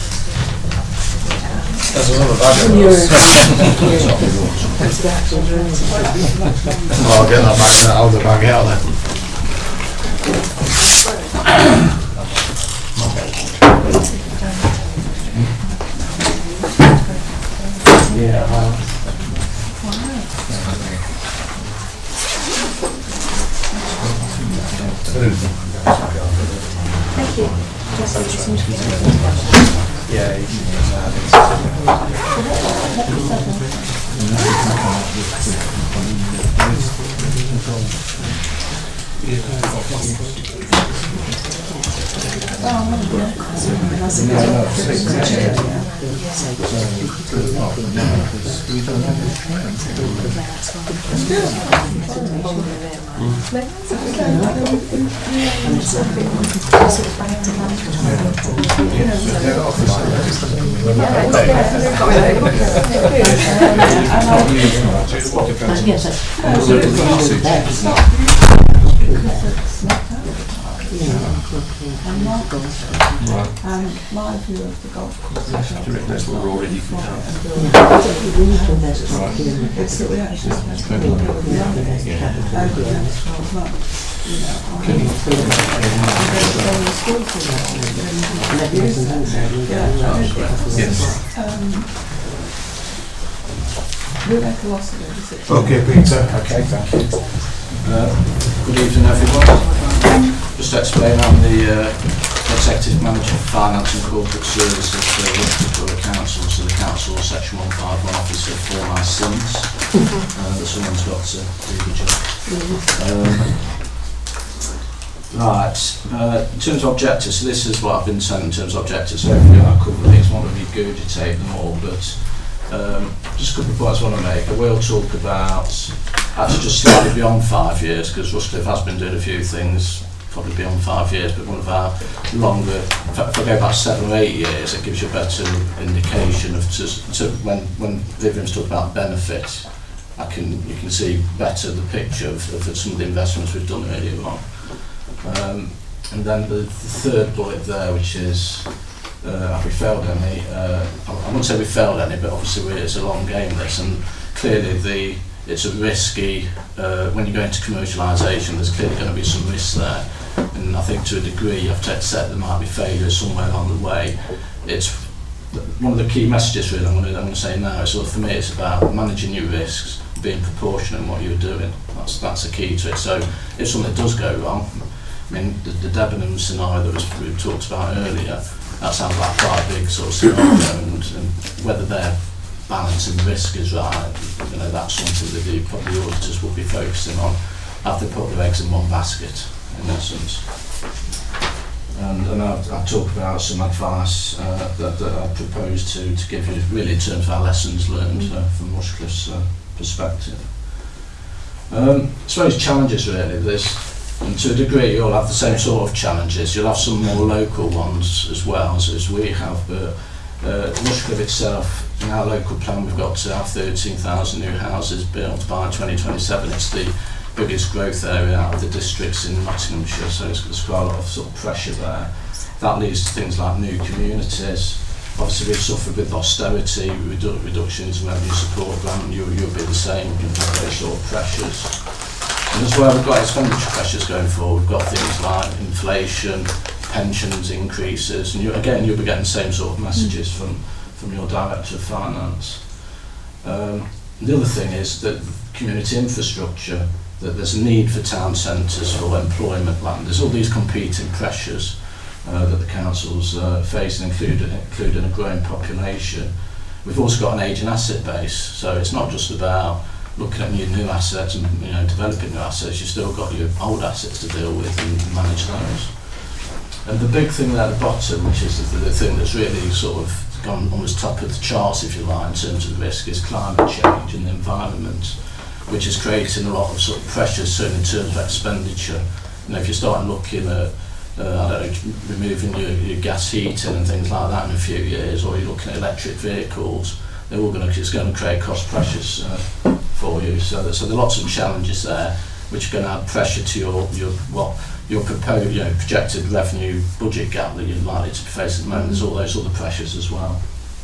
B: There's another bag of those. Oh, I'll get that bag out of the bag out then. Yeah, well.
D: Thank you.
B: Yeah,
A: And my view of the golf course. It's that we actually spend a lot of money over the next twelve months. You know, I mean, I'm going to school for that. Yeah,
B: yes.
A: Um, Rebecca Lossiter.
B: Okay, Peter.
H: Okay, thank you. Uh, good evening, everyone. Just to explain, I'm the uh, Executive Manager for Finance and Corporate Services for Rushcliffe Borough Council, so the Council Section one five one Officer for my sins. Uh, that someone's got to do the job. Um, right, uh, in terms of objectives, so this is what I've been saying in terms of objectives. So hopefully I'll cover these, I won't regurgitate them all, but um, just a couple of points I want to make. I will talk about, actually just slightly beyond five years, because Rushcliffe has been doing a few things probably beyond five years, but one of our longer, if I go back seven or eight years, it gives you a better indication of to, to when, when Vivian's talking about benefit, I can, you can see better the picture of, of the, some of the investments we've done earlier on. Um, and then the, the third bullet there, which is uh, have we failed any? Uh, I, I wouldn't say we failed any, but obviously we're, it's a long game this, and clearly the it's a risky, uh, when you go into commercialisation, there's clearly going to be some risks there. And I think to a degree you have to accept there might be failure somewhere along the way. It's one of the key messages really I'm going to, I'm going to say now. So for me it's about managing your risks, being proportionate in what you're doing. That's that's the key to it. So if something does go wrong, I mean the, the Debenham scenario that was we talked about earlier, that sounds like quite a big sort of scenario, and, and whether their balance and risk is right, you know, that's something that the probably auditors will be focusing on. Have they put their eggs in one basket, in essence? And, and I've, I've talked about some advice uh, that, that I propose to, to give you, really in terms of our lessons learned uh, from Rushcliffe's uh, perspective. Um, I suppose challenges really, there's, and to a degree you'll have the same sort of challenges. You'll have some more local ones as well as, as we have, but uh, Rushcliffe itself, in our local plan we've got to have thirteen thousand new houses built by twenty twenty-seven. It's the biggest growth area out of the districts in Nottinghamshire, so it's, there's quite a lot of sort of pressure there. That leads to things like new communities. Obviously we've suffered with austerity, redu reductions in revenue support grant, you, you'll be the same, you'll have those sort of pressures. And as well we've got expenditure pressures going forward, we've got things like inflation, pensions increases, and you, again you'll be getting the same sort of messages from, from your Director of Finance. Um, the other thing is that community infrastructure, that there's a need for town centres for employment land. There's all these competing pressures uh, that the councils uh, face, including, including a growing population. We've also got an ageing asset base, so it's not just about looking at new, new assets and you know developing new assets, you've still got your old assets to deal with and manage those. And the big thing there at the bottom, which is the, the thing that's really sort of gone almost top of the charts, if you like, in terms of risk, is climate change and the environment, which is creating a lot of sort of pressure, certainly in terms of expenditure. You know, if you start looking at, uh, I don't know, removing your, your gas heating and things like that in a few years, or you're looking at electric vehicles, they're all going to, it's going to create cost pressures uh, for you. So, there, so there are lots of challenges there, which are going to add pressure to your, your what your proposed, you know, projected revenue budget gap that you're likely to face at the moment. There's all those other pressures as well.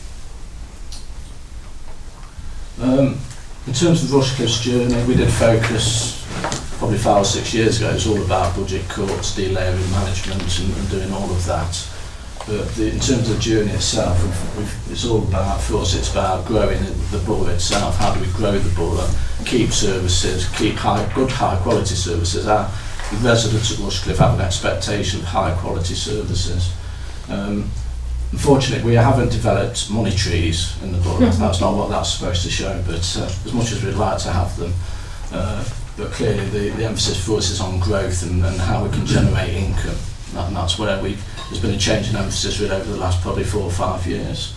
H: Um, In terms of Rushcliffe's journey, we did focus probably five or six years ago. It was all about budget cuts, delayering management and, and doing all of that. But the, in terms of the journey itself, we've, we've, it's all about, for us, it's about growing the borough itself. How do we grow the borough, keep services, keep high, good high quality services. Our residents at Rushcliffe have an expectation of high quality services. Um, Unfortunately, we haven't developed money trees in the borough. Mm-hmm. That's not what that's supposed to show, but uh, as much as we'd like to have them, uh, but clearly the, the emphasis for us is on growth and, and how we can generate income. That, and that's where we there's been a change in emphasis really over the last probably four or five years.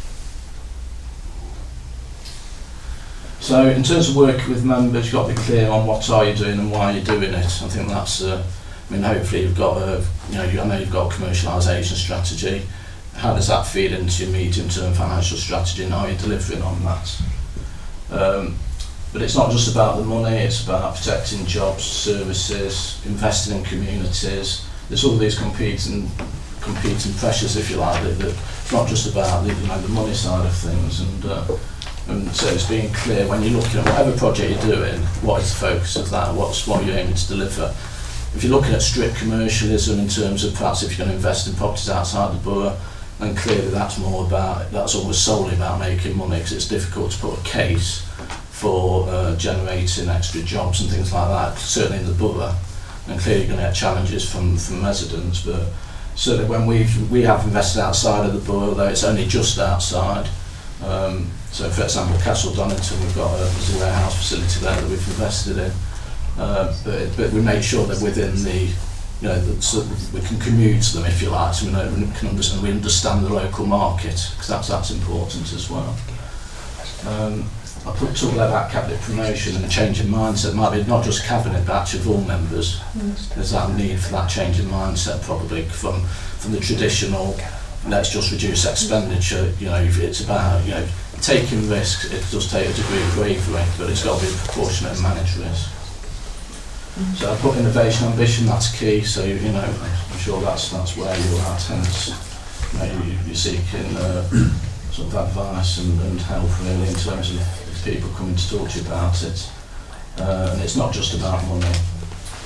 H: So in terms of working with members, you've got to be clear on what are you doing and why you're doing it. I think that's, uh, I mean, hopefully you've got a, you know, you, I know you've got a commercialisation strategy. How does that feed into your medium-term financial strategy and how you're delivering on that? Um, but it's not just about the money, it's about protecting jobs, services, investing in communities. There's all these competing competing pressures, if you like, that, that it's not just about the, you know, the money side of things. And, uh, and so it's being clear when you're looking at whatever project you're doing, what is the focus of that, what's what you're aiming to deliver. If you're looking at strict commercialism in terms of perhaps if you're going to invest in properties outside the borough, and clearly that's more about, that's almost solely about making money, because it's difficult to put a case for uh, generating extra jobs and things like that, certainly in the borough. And clearly you're going to get challenges from, from residents, but certainly when we've, we have invested outside of the borough, though it's only just outside. Um, so for example, Castle Donington, we've got a, there's a warehouse facility there that we've invested in. Uh, but, but we make sure that within the, you know, that so we can commute to them, if you like, so we, know, we can understand, we understand the local market, because that's, that's important as well. Um, I put talk about cabinet promotion and a change in mindset. It might be not just cabinet, but actually of all members. There's that need for that change in mindset, probably from from the traditional, let's just reduce expenditure. You know, it's about, you know, taking risks. It does take a degree of bravery, but it's got to be proportionate and managed risk. So I put innovation ambition, that's key. So you know, I'm sure that's that's where you are. Hence, you know, you, you're seeking uh, sort of advice and, and help really in terms of people coming to talk to you about it. Uh, and it's not just about money.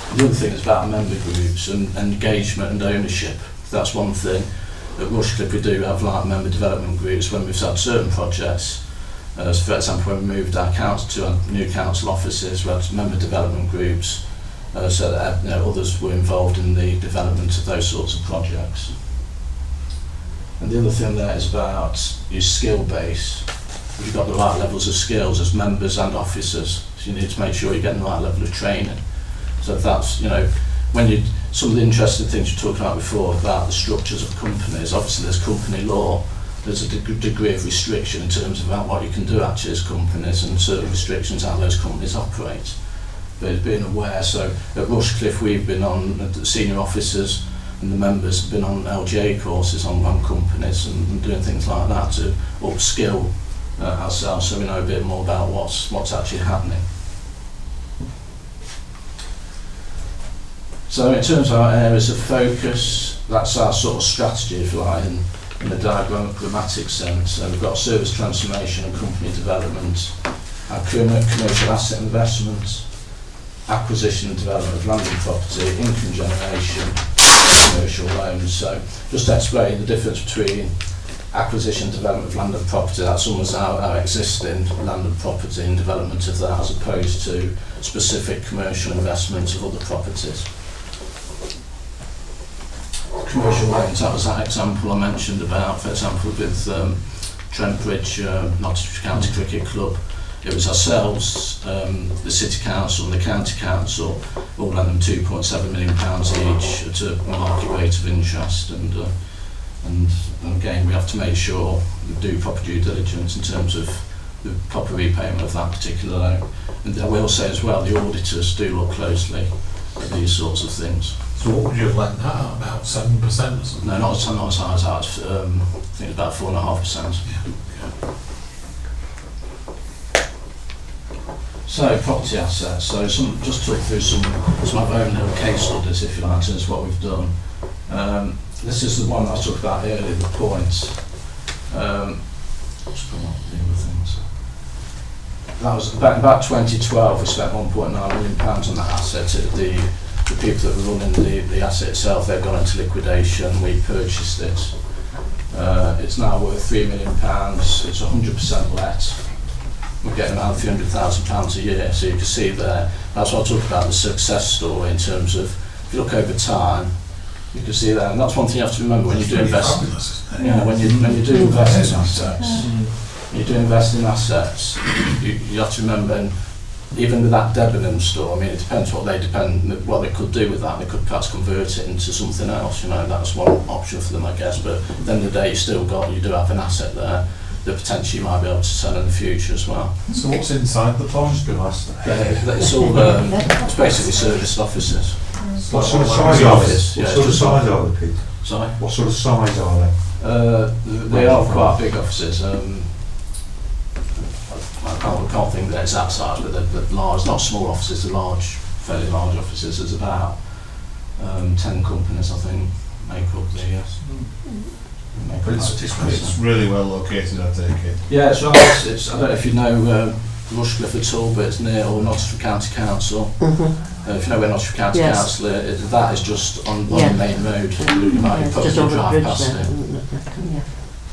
H: The other thing is about member groups and engagement and ownership. That's one thing. At Rushcliffe we do have like member development groups when we've had certain projects. Uh, so for example, when we moved our council to our new council offices, we had member development groups, uh, so that you know, others were involved in the development of those sorts of projects. And the other thing there is about your skill base. You've got the right levels of skills as members and officers, so you need to make sure you're getting the right level of training. So that's, you know, when you, some of the interesting things you talked about before about the structures of companies, obviously there's company law, there's a deg degree of restriction in terms of about what you can do actually as companies and certain restrictions how those companies operate. But it's being aware, so at Rushcliffe we've been on, the senior officers and the members have been on L G A courses on, on companies and, and doing things like that to upskill uh, ourselves so we know a bit more about what's, what's actually happening. So in terms of our areas of focus, that's our sort of strategy, if you like, in, in a diagrammatic sense. So we've got service transformation and company development, our commercial asset investment, acquisition and development of land and property, income generation, commercial loans. So just to explain the difference between acquisition and development of land and property, that's almost our, our existing land and property and development of that as opposed to specific commercial investments of other properties. Commercial loans, that was that example I mentioned about, for example, with um, Trent Bridge, uh, Nottingham County Cricket Club. It was ourselves, um, the City Council and the County Council, all lent them two point seven million pounds each at a market rate of interest. And, uh, and, and again, we have to make sure we do proper due diligence in terms of the proper repayment of that particular loan. And I will say as well, the auditors do look closely at these sorts of things.
B: So what would you have lent that at, about seven percent or something?
H: No, not as, not as high as that. Um, I think it's about four point five percent.
B: Yeah. Yeah.
H: So, property assets. So, some, just talk through some, some of our own little case studies, if you like, in terms of what we've done. Um, this is the one I talked about earlier, the points. Um, just put up the other things. That was about, about twenty twelve, we spent one point nine million pounds on that asset. The The people that were running the, the asset itself, they've gone into liquidation, we purchased it. Uh, it's now worth three million pounds, it's one hundred percent let. We're getting around three hundred thousand pounds a year, so you can see there, that's what I talk about the success story in terms of, if you look over time, you can see there, and that's one thing you have to remember when you do invest. Yeah, when you, when you do invest in assets, when you do invest in assets, you, you have to remember, and even with that Debenham store, I mean, it depends what they depend, what they could do with that. They could perhaps convert it into something else. You know, that's one option for them, I guess. But at the end of the day, you still got, you do have an asset there that potentially you might be able to sell in the future as well.
B: So what's inside the pond?
H: Yeah, it's all, um, it's basically serviced offices.
I: What sort of size are they?
H: Office,
I: What
H: yeah,
I: sort of
H: just
I: size are they, Pete?
H: Sorry,
I: What sort of size are they?
H: uh, they are quite big offices. Um, I can't, I can't think that it's that size, but they're, they're large, not small offices, they're large, fairly large offices. There's about um, ten companies, I think, make up the yes. Make up
B: It's,
H: that
B: it's,
H: space.
B: it's really well located, I take it.
H: Yeah, it's right. It's, it's, I don't know if you know uh, Rushcliffe at all, but it's near or Nottingham County Council.
F: Mm-hmm.
H: Uh, if you know where Nottingham County
F: Yes.
H: Council is, it, that is just on, on
F: Yeah.
H: the main road. You might
F: Yeah,
H: probably
F: just over the
H: drive
F: bridge
H: past
F: there.
H: it.
F: Yeah.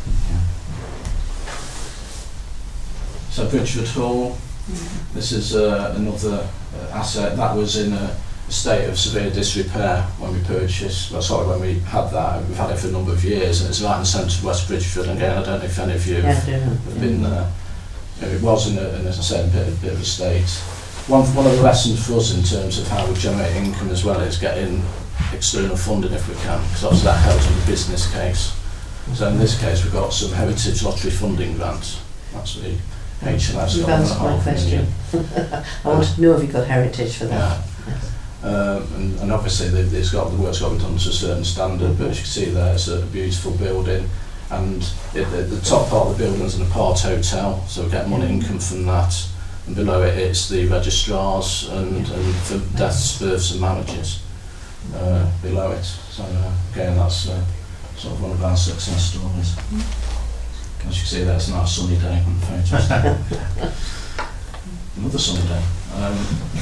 H: So Bridgeford Hall, this is uh, another uh, asset that was in a state of severe disrepair when we purchased, well sorry, when we had that. We've had it for a number of years and it's right in the centre of West Bridgeford. And again, I don't know if any of you
F: Yeah,
H: have,
F: I do.
H: have been there. You know, it was in, a, in as I said, a bit, a bit of a state. One, one of the lessons for us in terms of how we generate income as well is getting external funding if we can, because obviously that helps with the business case. So in this case we've got some Heritage Lottery funding grants. That's the H and S.
F: You've answered my question. I want to know if you got heritage for that.
H: Yeah. Um, and, and obviously the, it's got, the work's got to be done to a certain standard, but as you can see there, it's a beautiful building, and it, the, the top part of the building is an apart hotel, so we get money income from that, and below it it's the registrars and, and for deaths, births and marriages uh, below it. So uh, again, that's uh, sort of one of our success stories. As you can see there, it's a nice sunny day on the photos. Another sunny day. Um,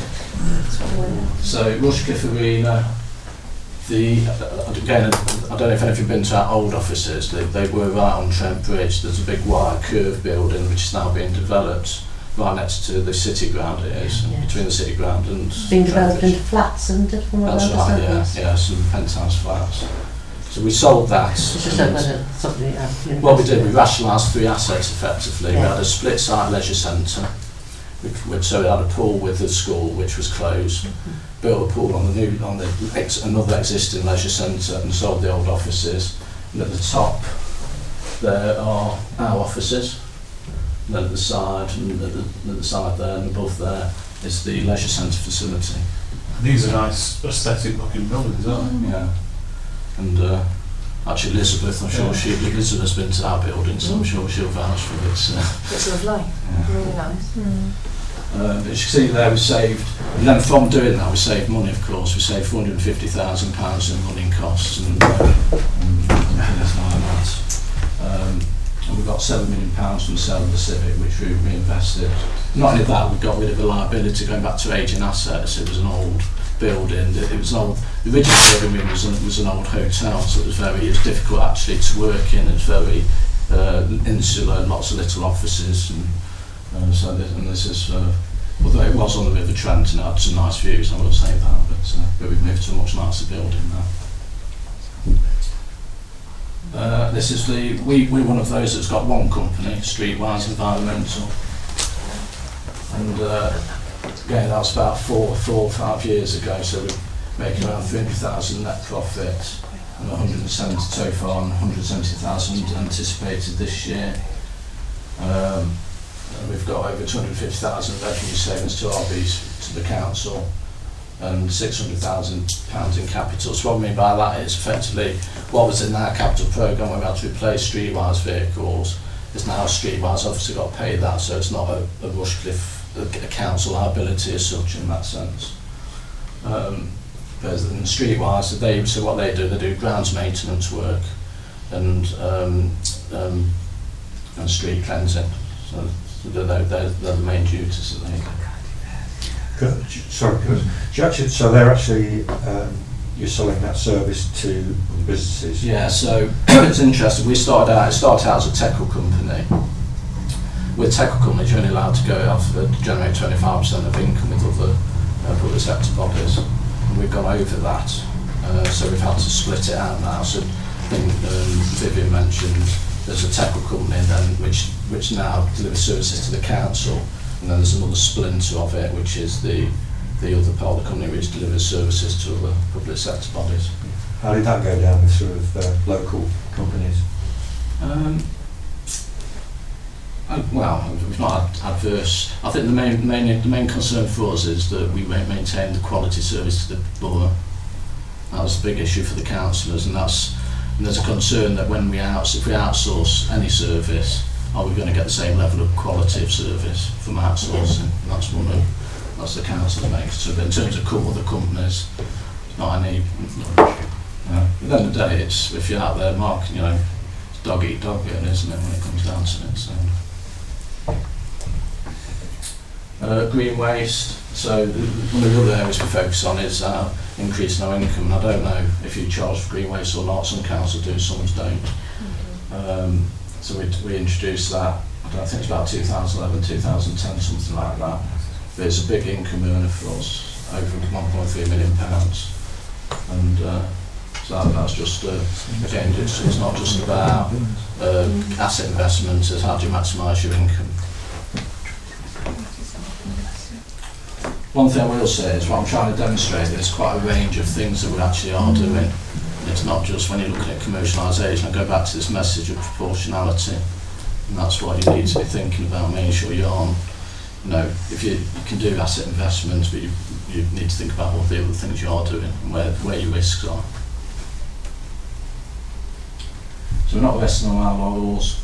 H: so Rushcliffe Arena, the uh, again, I don't know if anyone been to our old offices. They, they were right on Trent Bridge. There's a big wire curve building which is now being developed right next to the city ground. It is
F: Yeah.
H: between the city ground and
F: Being
H: Trent
F: developed
H: Bridge.
F: into flats, isn't it? From what
H: That's
F: I
H: right.
F: understand?
H: Yeah,
F: Yes.
H: yeah, some penthouse flats. So we sold that.
F: It's just
H: and-
F: like a, something. Uh,
H: What we did, we rationalised three assets effectively. We
F: Yeah.
H: had a split site leisure centre, which, which so we had a pool with the school, which was closed. Built a pool on the new, on the ex, another existing leisure centre, and sold the old offices. And at the top, there are our offices. And then at the side, and at the, at the side there, and above there is the leisure centre facility.
B: These are nice aesthetic looking buildings, aren't they?
H: Yeah. And uh, actually Elizabeth, I'm sure
B: Yeah.
H: she, Elizabeth's been to our building, so I'm sure she'll vouch for it. So.
C: It's lovely.
H: Yeah.
C: Really nice.
H: Uh, but as you can see there, we saved, and then from doing that, we saved money, of course. We saved four hundred and fifty thousand pounds in running costs and, uh, and things like that. Um, and we got seven million pounds from the sale of the Civic, which we reinvested. Not only that, we got rid of a liability going back to aging assets. It was an old building. It was an old. The original building was an, was an old hotel, so it was very. It was difficult actually to work in. It was very uh, insular, lots of little offices, and uh, so this, and this is. Uh, although it was on the River Trent and it had some nice views, I will say that. But, uh, but we've moved to a much nicer building now. Uh, this is the. We we're one of those that's got one company, Streetwise Environmental, and. Uh, Yeah, that was about four, four or five years ago, so we're making around three hundred thousand net profit and one hundred seventy so far and one hundred seventy thousand anticipated this year. Um, and we've got over two hundred fifty thousand revenue savings to R Bs, to the council, and six hundred thousand pounds in capital. So what I mean by that is effectively what was in our capital programme when we had to replace Streetwise vehicles is now Streetwise obviously got paid that, so it's not a, a Rushcliffe a council liability as such in that sense. Um, but in Streetwise, they so what they do, they do grounds maintenance work and um, um, and street cleansing. So they're, they're, they're the main duties that they do.
I: Good. Sorry, good. You actually, so they're actually um, you're selling that service to businesses.
H: Yeah. So it's interesting. We started out. It started out as a technical company. With technical companies, you're only allowed to go off to generate twenty-five percent of income with other uh, public sector bodies. And we've gone over that, uh, so we've had to split it out now. So I think um, Vivian mentioned there's a technical company then which which now delivers services to the council, and then there's another splinter of it which is the the other part of the company which delivers services to other public sector bodies.
I: How did that go down with sort of uh, local companies?
H: Um, Uh, well, we've not had adverse. I think the main, main, the main concern for us is that we ma- maintain the quality service to the borough. That was a big issue for the councillors, and that's and there's a concern that when we outs if we outsource any service, are we going to get the same level of quality of service from outsourcing? And that's one of that's the council's main concern. But in terms of co- other companies, it's not any. Not an issue. Yeah. At the end of the day, it's if you're out there marketing, you know, it's dog eat dog, really, isn't it? When it comes down to it. So. Uh, green waste, so the, one of the other areas we focus on is uh, increasing our income, and I don't know if you charge for green waste or not. Some councils do, some don't. Um, so we, we introduced that, I don't think it's about two thousand eleven, two thousand ten, something like that. But it's a big income earner for us, over one point three million pounds. And uh, so that, that's just, uh, again, it's, it's not just about uh, asset investments, it's how do you maximise your income. One thing I will say is what I'm trying to demonstrate, there's quite a range of things that we actually are doing. It's not just when you're looking at commercialisation. I go back to this message of proportionality, and that's what you need to be thinking about, making sure you aren't, you know, if you, you can do asset investments, but you, you need to think about what the other things you are doing and where, where your risks are. So we're not resting on our laurels.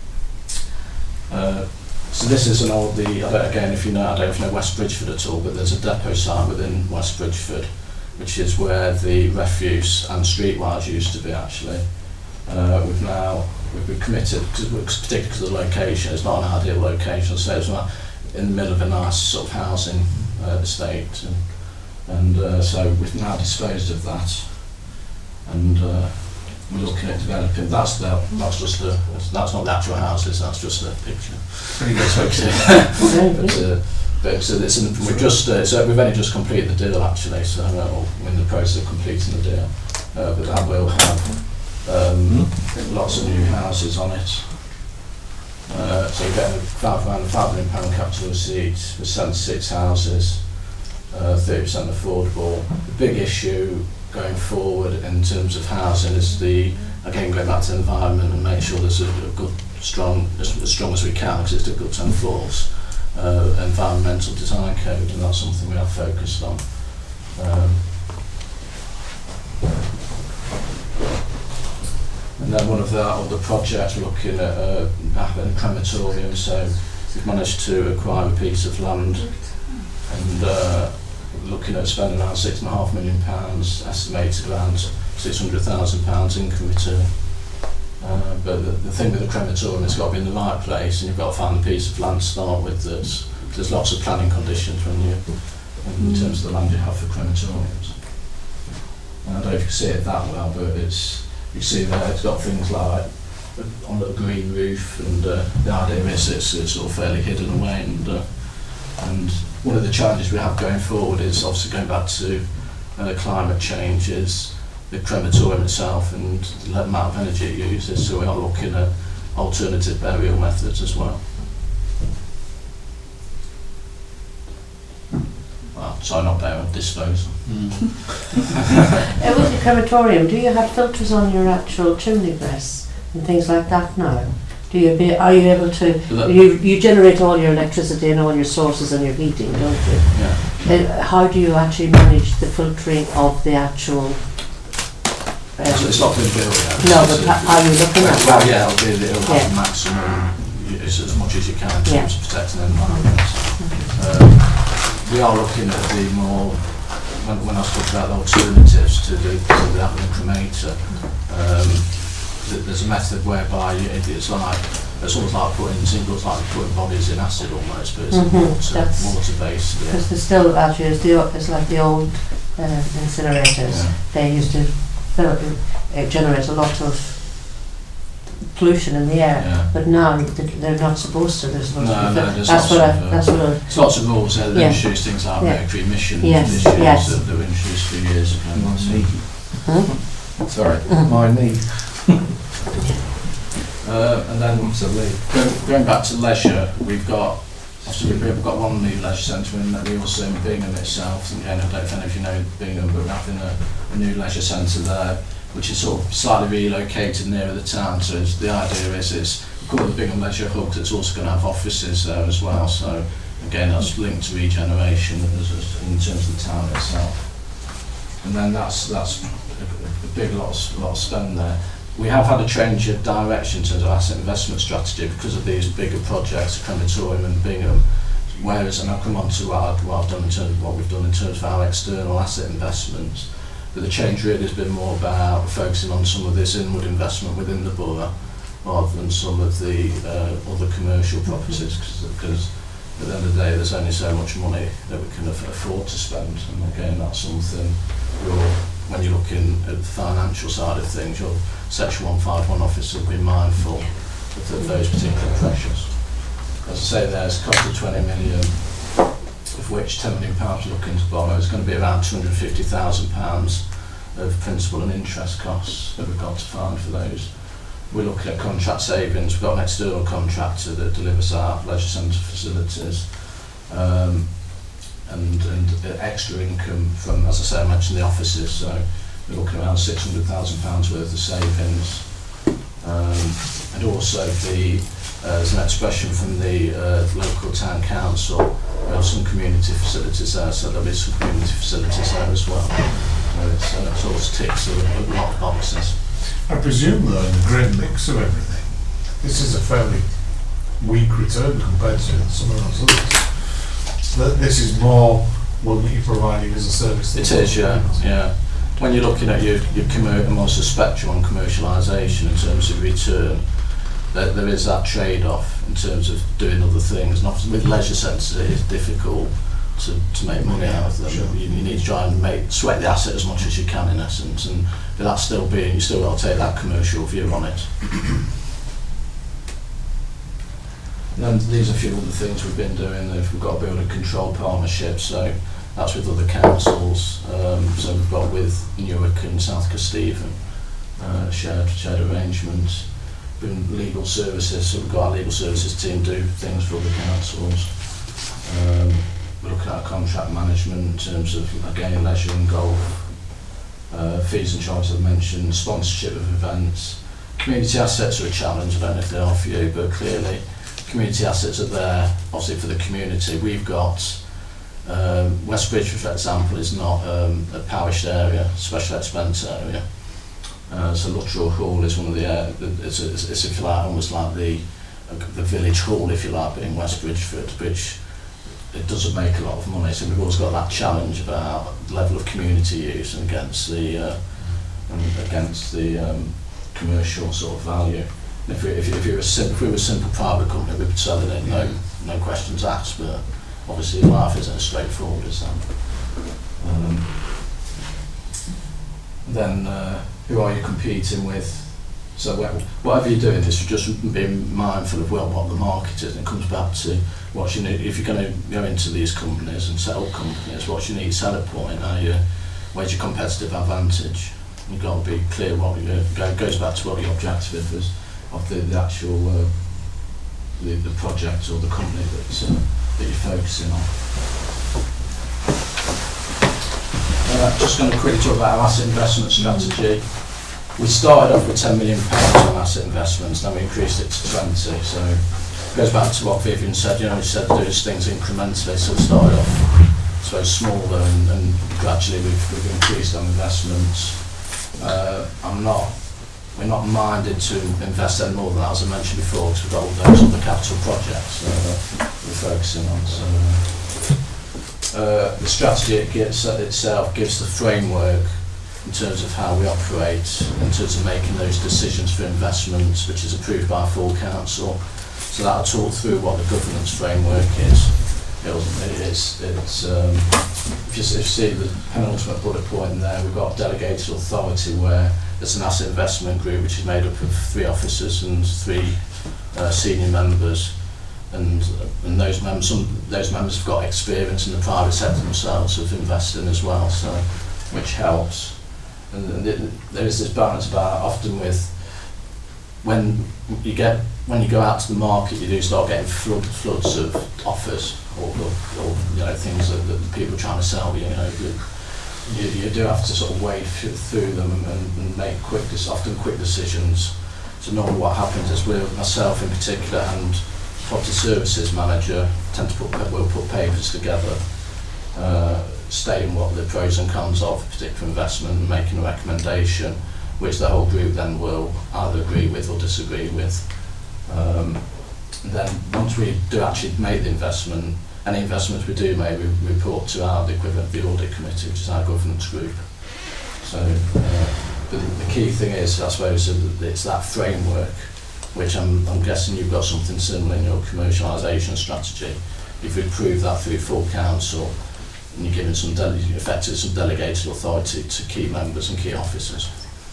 H: Uh, So this is an old, the, I don't, again, if you know, I don't know if you know West Bridgeford at all, but there's a depot site within West Bridgeford, which is where the refuse and Streetwise used to be actually. Uh, we've now, we've been committed, cause, particularly because of the location, it's not an ideal location, so it's not in the middle of a nice sort of housing uh, estate, and, and uh, so we've now disposed of that, and uh, we're looking at developing. That's the, that's just the, that's not the actual houses. That's just a picture. but, uh, but so it's an, we've just uh, so we've only just completed the deal actually. So uh, we're in the process of completing the deal, uh, but that will have um, I think lots of new houses on it. Uh, so we're getting five around five million pound capital receipt with seventy-six houses, uh, thirty percent affordable. The big issue going forward in terms of housing is the, again going back to the environment and make sure there's a, a good, strong, as, as strong as we can, because it's difficult to enforce, uh, environmental design code, and that's something we have focused on. Um, and then one of the other projects we're looking at uh, a crematorium, so we've managed to acquire a piece of land and uh, looking at spending around six and a half million pounds, estimated around six hundred thousand pounds income return. Uh, but the, the thing with the crematorium, it's got to be in the right place, and you've got to find a piece of land to start with. There's, there's lots of planning conditions when you, in mm. terms of the land you have for crematoriums. And I don't know if you can see it that well, but it's, you see there, it's got things like on a green roof, and uh, the idea is it's, it's sort of fairly hidden away, and uh, and one of the challenges we have going forward is obviously going back to uh, climate change, is the crematorium itself and the amount of energy it uses, so we are looking at alternative burial methods as well. Well, sorry, not burial, disposal.
F: Mm. uh, with the crematorium, do you have filters on your actual chimney breasts and things like that now? Do you be, are you able to, you, you generate all your electricity and all your sources and your heating, don't you?
H: Yeah.
F: Uh, how do you actually manage the filtering of the actual... Um,
H: so it's not been built yet.
F: No, but how are you looking at that?
H: Well, yeah, it'll, be, it'll have
F: yeah.
H: maximum, it's as much as you can in terms
F: yeah.
H: of protecting the environment. Um, we are looking at the more, when, when I spoke about the alternatives to the, to the Avalon cremator, um, there's a method whereby it's like, it's almost like putting, it seems like putting bodies in acid almost, but it's
F: mm-hmm.
H: water, water based.
F: Because yeah. there's still actually, it's, the, it's like the old uh, incinerators, yeah. they used to uh, generate a lot of pollution in the air, yeah. but now they're not supposed to. There's
H: no, no, there's
F: that's what I, that's what I,
H: there's lots of rules there that
F: yeah.
H: introduce things like yeah. mercury emissions
F: yes.
H: issues
F: yes.
H: that, that were introduced a few years ago.
F: Hmm?
H: Sorry,
F: mm.
H: my knee. uh, and then going, going back to leisure, we've got obviously we've got one new leisure centre in that we also in Bingham itself, and again I don't know if any of you know Bingham, but we're having a, a new leisure centre there, which is sort of slightly relocated nearer the town. So it's, the idea is it's called the Bingham Leisure Hub, because it's also going to have offices there as well. So again, that's linked to regeneration as, as in terms of the town itself. And then that's that's a, a big lot of, lot of spend there. We have had a change of direction in terms of asset investment strategy because of these bigger projects, crematorium and Bingham. Whereas, and I'll come on to what I've, what I've done in terms of what we've done in terms of our external asset investments. But the change really has been more about focusing on some of this inward investment within the borough rather than some of the uh, other commercial properties, because at the end of the day there's only so much money that we can afford to spend, and again that's something you're, when you're looking at the financial side of things, your section one fifty-one officer will be mindful of the, those particular pressures. As I say, there's a cost of twenty million, of which ten million pounds looking to borrow. It's going to be around two hundred fifty thousand pounds of principal and interest costs that we've got to find for those. We're looking at contract savings. We've got an external contractor that delivers our leisure centre facilities, um, and, and extra income from, as I say, I mentioned the offices, so we're looking at around six hundred thousand pounds worth of savings. Um, and also the Uh, there's an expression from the uh, local town council. We have some community facilities there, so there'll be some community facilities there as well. So it's, uh, it sort of ticks a lot of boxes.
B: I presume, though, in the great mix of everything, this is a fairly weak return compared to some of those others. That this is more one that you're providing as a service.
H: It is, yeah, yeah. When you're looking at your your commer- more spectrum on commercialisation in terms of return, there, there is that trade-off in terms of doing other things. And obviously with leisure centres it is difficult to, to make money out of them.
B: Sure.
H: You, you need to try and make sweat the asset as much as you can, in essence, and but that's still being, you still got to take that commercial view on it. And then these are a few other things we've been doing. We've got to build a control partnership, so that's with other councils. Um, so we've got with Newark and South Kesteven, uh, shared shared arrangements. Been legal services, so we've got our legal services team do things for other councils. Um, we're looking at our contract management in terms of, again, leisure and golf, uh, fees and charges I've mentioned, sponsorship of events. Community assets are a challenge, I don't know if they are for you, but clearly community assets are there, obviously, for the community. We've got um, West Bridgford, for example, is not um, a powished area, special expense area. Uh, so Luttrell Hall is one of the, uh, the it's, a, it's, it's if you like almost like the uh, the village hall, if you like, but in West Bridgford, which it doesn't make a lot of money. So we've always got that challenge about the level of community use and against the uh, and against the um, commercial sort of value. And if we if, if, you're a sim- if we were a simple private company, we would sell it in no no questions asked. But obviously life isn't as straightforward as that. Um, then. Uh, Who are you competing with? So whatever you're doing is just being mindful of well what the market is, and it comes back to what you need. If you're going to go into these companies and set up companies, what's your need seller point? Are you, where's your competitive advantage? You've got to be clear what you go. Goes back to what your objective is of the, the actual uh, the, the project or the company that uh, that you're focusing on. Uh, just going to quickly talk about our asset investment strategy. We started off with ten million pounds on asset investments, then we increased it to twenty. So it goes back to what Vivian said, you know, she said do these things incrementally. So we started off, I suppose, smaller, and, and gradually we've, we've increased our investments. Uh, I'm not, we're not minded to invest any more than that, as I mentioned before, because we've got all those other capital projects uh, we're focusing on. So. Uh, the strategy it gets, uh, itself gives the framework in terms of how we operate, in terms of making those decisions for investments, which is approved by full council. So that'll talk through what the governance framework is. It'll, it is it's, um, if, you, if you see the penultimate bullet point in there, we've got delegated authority where there's an asset investment group which is made up of three officers and three uh, senior members. And, and those members, some those members have got experience in the private sector themselves of investing as well, so which helps. And, and it, there is this balance about often with when you get when you go out to the market, you do start getting flood, floods of offers or, or, or you know things that, that people are trying to sell. You know, you, you, you do have to sort of wade through them and, and make quick, often quick decisions. So normally what happens is we're myself in particular and property services manager tend to put we'll put papers together uh, stating what the pros and cons of a particular investment and making a recommendation which the whole group then will either agree with or disagree with. Um, then once we do actually make the investment, any investments we do make, we report to our the equivalent the audit committee, which is our governance group. So uh, but the, the key thing is, I suppose, it's that framework, which I'm, I'm guessing you've got something similar in your commercialisation strategy. You've improved that through full council, and you're giving some dele- effectively some delegated authority to key members and key officers.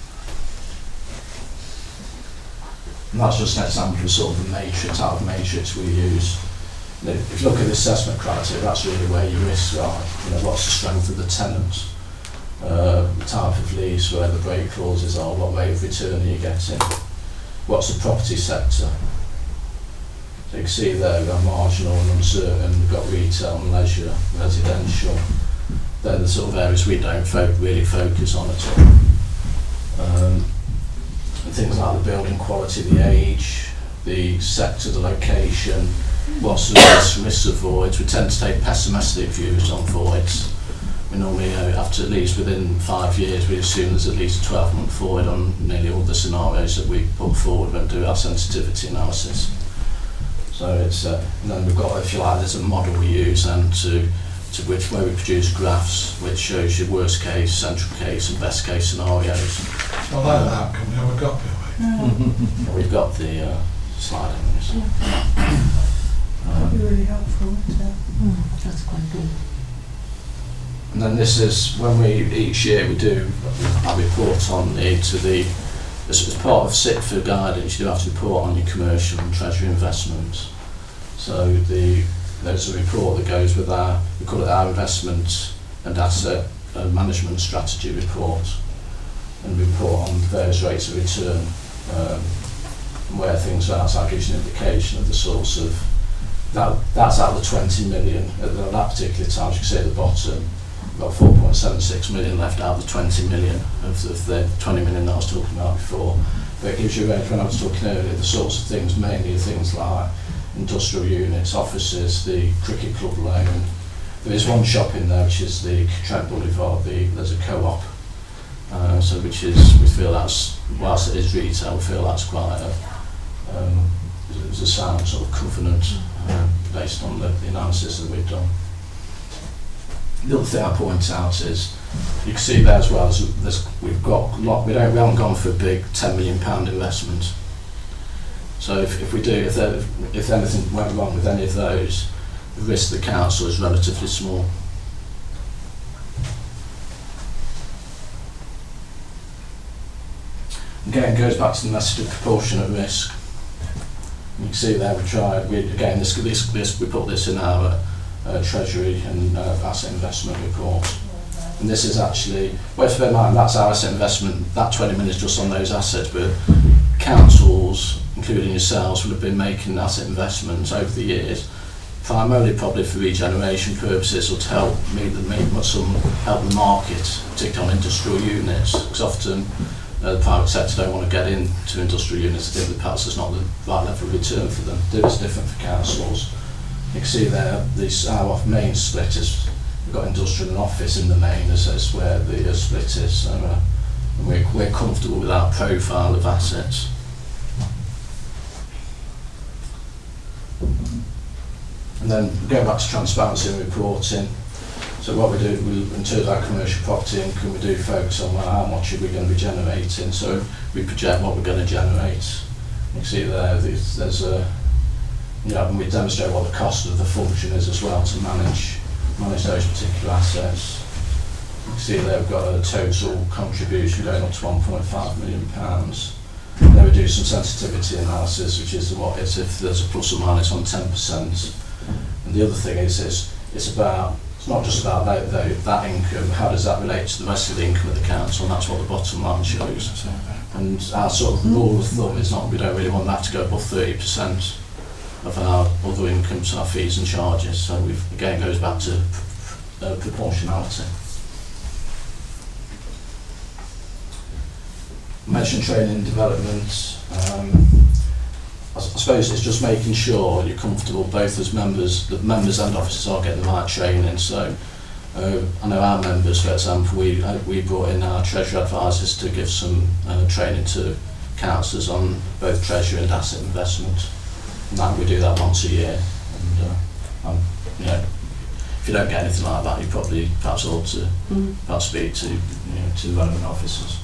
H: And that's just an example of sort of the matrix, out of matrix we use. And if you look at the assessment criteria, that's really where your risks are. You know, what's the strength of the tenant, uh, the type of lease, where the break clauses are, what rate of return are you getting. What's the property sector? So you can see there we've got marginal and uncertain, we've got retail and leisure, residential. They're the sort of areas we don't fo- really focus on at all. Um, and things like the building quality, the age, the sector, the location, what's the risk, risks of voids. We tend to take pessimistic views on voids. We normally, uh, after at least within five years, we assume there's at least a twelve month void on nearly all the scenarios that we put forward when we do our sensitivity analysis. So it's, uh, and then we've got, if you like, there's a model we use and to, to which where we produce graphs which shows your worst case, central case and best case scenarios.
B: I like that, can we have a copy of it?
A: Yeah.
H: We've got the uh, slide in this.
A: Yeah. That'd be really helpful, wouldn't it?
F: Mm, that's quite good.
H: And then this is when we each year we do a report on the to the as, as part of S I T for guidance. You do have to report on your commercial and treasury investments. So the there's a report that goes with our, we call it our investment and asset uh, management strategy report, and we report on various rates of return um, and where things are. So that gives you an indication of the sorts of that. That's out of the twenty million at that particular time. As you can see at the bottom, we've got four point seven six million left out of the twenty million of, of the twenty million that I was talking about before. But it gives you a range. When I was talking earlier, the sorts of things, mainly things like industrial units, offices, the cricket club loan. There is one shop in there which is the Trent Boulevard. The, there's a co-op, uh, so which is we feel that's whilst it is retail, we feel that's quite a, um, it's a sound sort of covenant uh, based on the, the analysis that we've done. The other thing I point out is you can see there as well. There's, there's, we've got a lot. We don't. We haven't gone for a big ten million pound investment. So if, if we do, if, there, if anything went wrong with any of those, the risk to the council is relatively small. Again, it goes back to the message of proportionate risk. You can see there we tried. We again this this, this we put this in our uh, treasury and uh, asset investment report. And this is actually, well, to bear in mind that's our asset investment. That twenty million is just on those assets, but councils, including yourselves, would have been making asset investments over the years, primarily probably for regeneration purposes or to help meet the meet some help the market, particularly on industrial units, because often uh, the private sector don't want to get into industrial units. They think that perhaps there's not the right level of return for them. It is different for councils. You can see there, this our main split is we've got industrial and office in the main, as is where the uh, split is. So, uh, and we're, we're comfortable with our profile of assets. And then going back to transparency and reporting. So what we do, we, in terms of our commercial property income, we do focus on well, how much are we going to be generating. So we project what we're going to generate. You can see there, there's, there's a, you know, and we demonstrate what the cost of the function is as well to manage manage those particular assets. You can see there we've got a total contribution going up to one point five million pounds. And then we do some sensitivity analysis, which is what it's if there's a plus or minus on ten percent. And the other thing is, is it's about, it's not just about that, that income, how does that relate to the rest of the income of the council, and that's what the bottom line shows. And our sort of rule of thumb is not, we don't really want that to go above thirty percent of our other incomes, our fees and charges. So we've, again, goes back to uh, proportionality. Mentioned training and development. Um, I, I suppose it's just making sure you're comfortable both as members, the members and officers are getting the right training. So uh, I know our members, for example, we uh, we brought in our treasury advisors to give some uh, training to councillors on both treasury and asset investment. And that we do that once a year. And uh, um, you know, if you don't get anything like that, you probably perhaps ought to mm. perhaps speak to you know, to the relevant officers.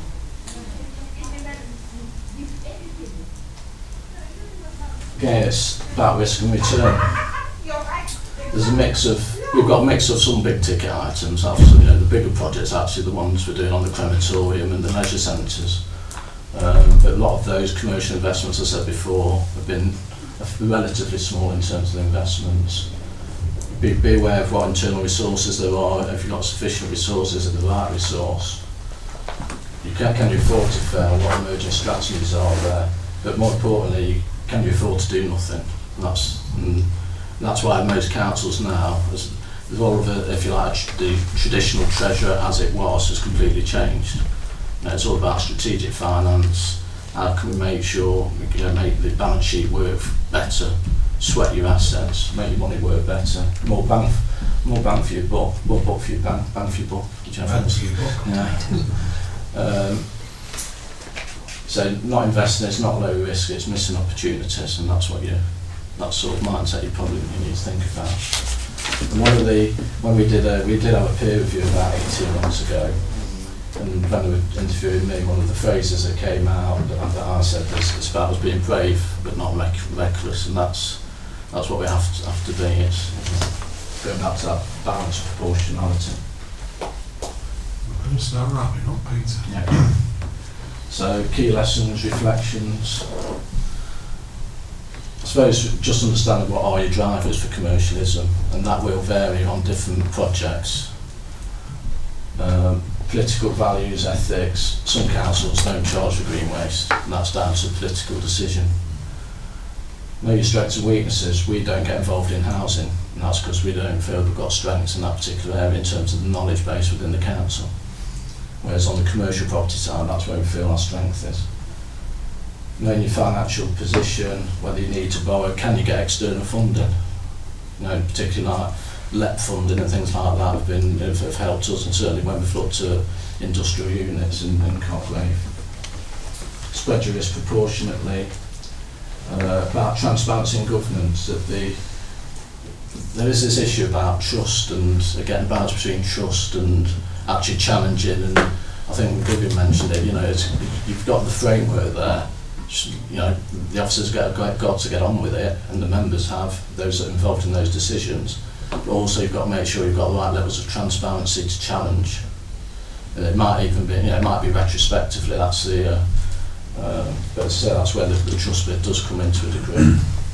H: Okay, it's about risk and return. There's a mix of, we've got a mix of some big ticket items. Obviously, you know, the bigger projects are actually the ones we're doing on the crematorium and the leisure centres. Um, but a lot of those commercial investments, as I said before, have been relatively small in terms of investments. Be, be aware of what internal resources there are. If you've got sufficient resources at the right resource, you can, can you afford to fail? What emerging strategies are there? But more importantly, can you afford to do nothing? And that's and that's why most councils now, there's, there's all of the, if you like, the traditional treasurer as it was has completely changed. Now it's all about strategic finance. How can we make sure we can make the balance sheet work better, sweat your assets, make your money work better, more bang, more bang for your buck, more buck for your bang, bang for your buck.
B: Bang for your buck.
H: Yeah. um, so not investing is not low risk, it's missing opportunities, and that's what you, that sort of mindset you probably you need to think about. And one of the, when we did a, we did have a peer review about eighteen months ago. And when they were interviewing me, one of the phrases that came out that, that I said is it's about us being brave but not rec reckless, and that's that's what we have to have to be. It's going back to that balance, proportionality.
B: We're going to start wrapping up, Peter.
H: Yeah. So, key lessons, reflections. I suppose just understanding what are your drivers for commercialism, and that will vary on different projects. Um, political values, ethics. Some councils don't charge for green waste, and that's down to a political decision. Know your strengths and weaknesses. We don't get involved in housing, and that's because we don't feel we've got strengths in that particular area in terms of the knowledge base within the council. Whereas on the commercial property side, that's where we feel our strength is. Knowing your financial position, whether you need to borrow, can you get external funding? You know, particularly like L E P funding and things like that have been have, have helped us, and certainly when we've looked at industrial units in, in Cockley. Spread your risk proportionately. Uh, about transparency and governance, that the there is this issue about trust and again balance between trust and actually challenging, and I think Vivian mentioned it, you know, it's, you've got the framework there, you know, the officers have got, got to get on with it, and the members have, those that are involved in those decisions, but also you've got to make sure you've got the right levels of transparency to challenge. And it might even be, you know, it might be retrospectively, that's the uh, Uh, but as I say, that's where the, the trust bit does come into a degree.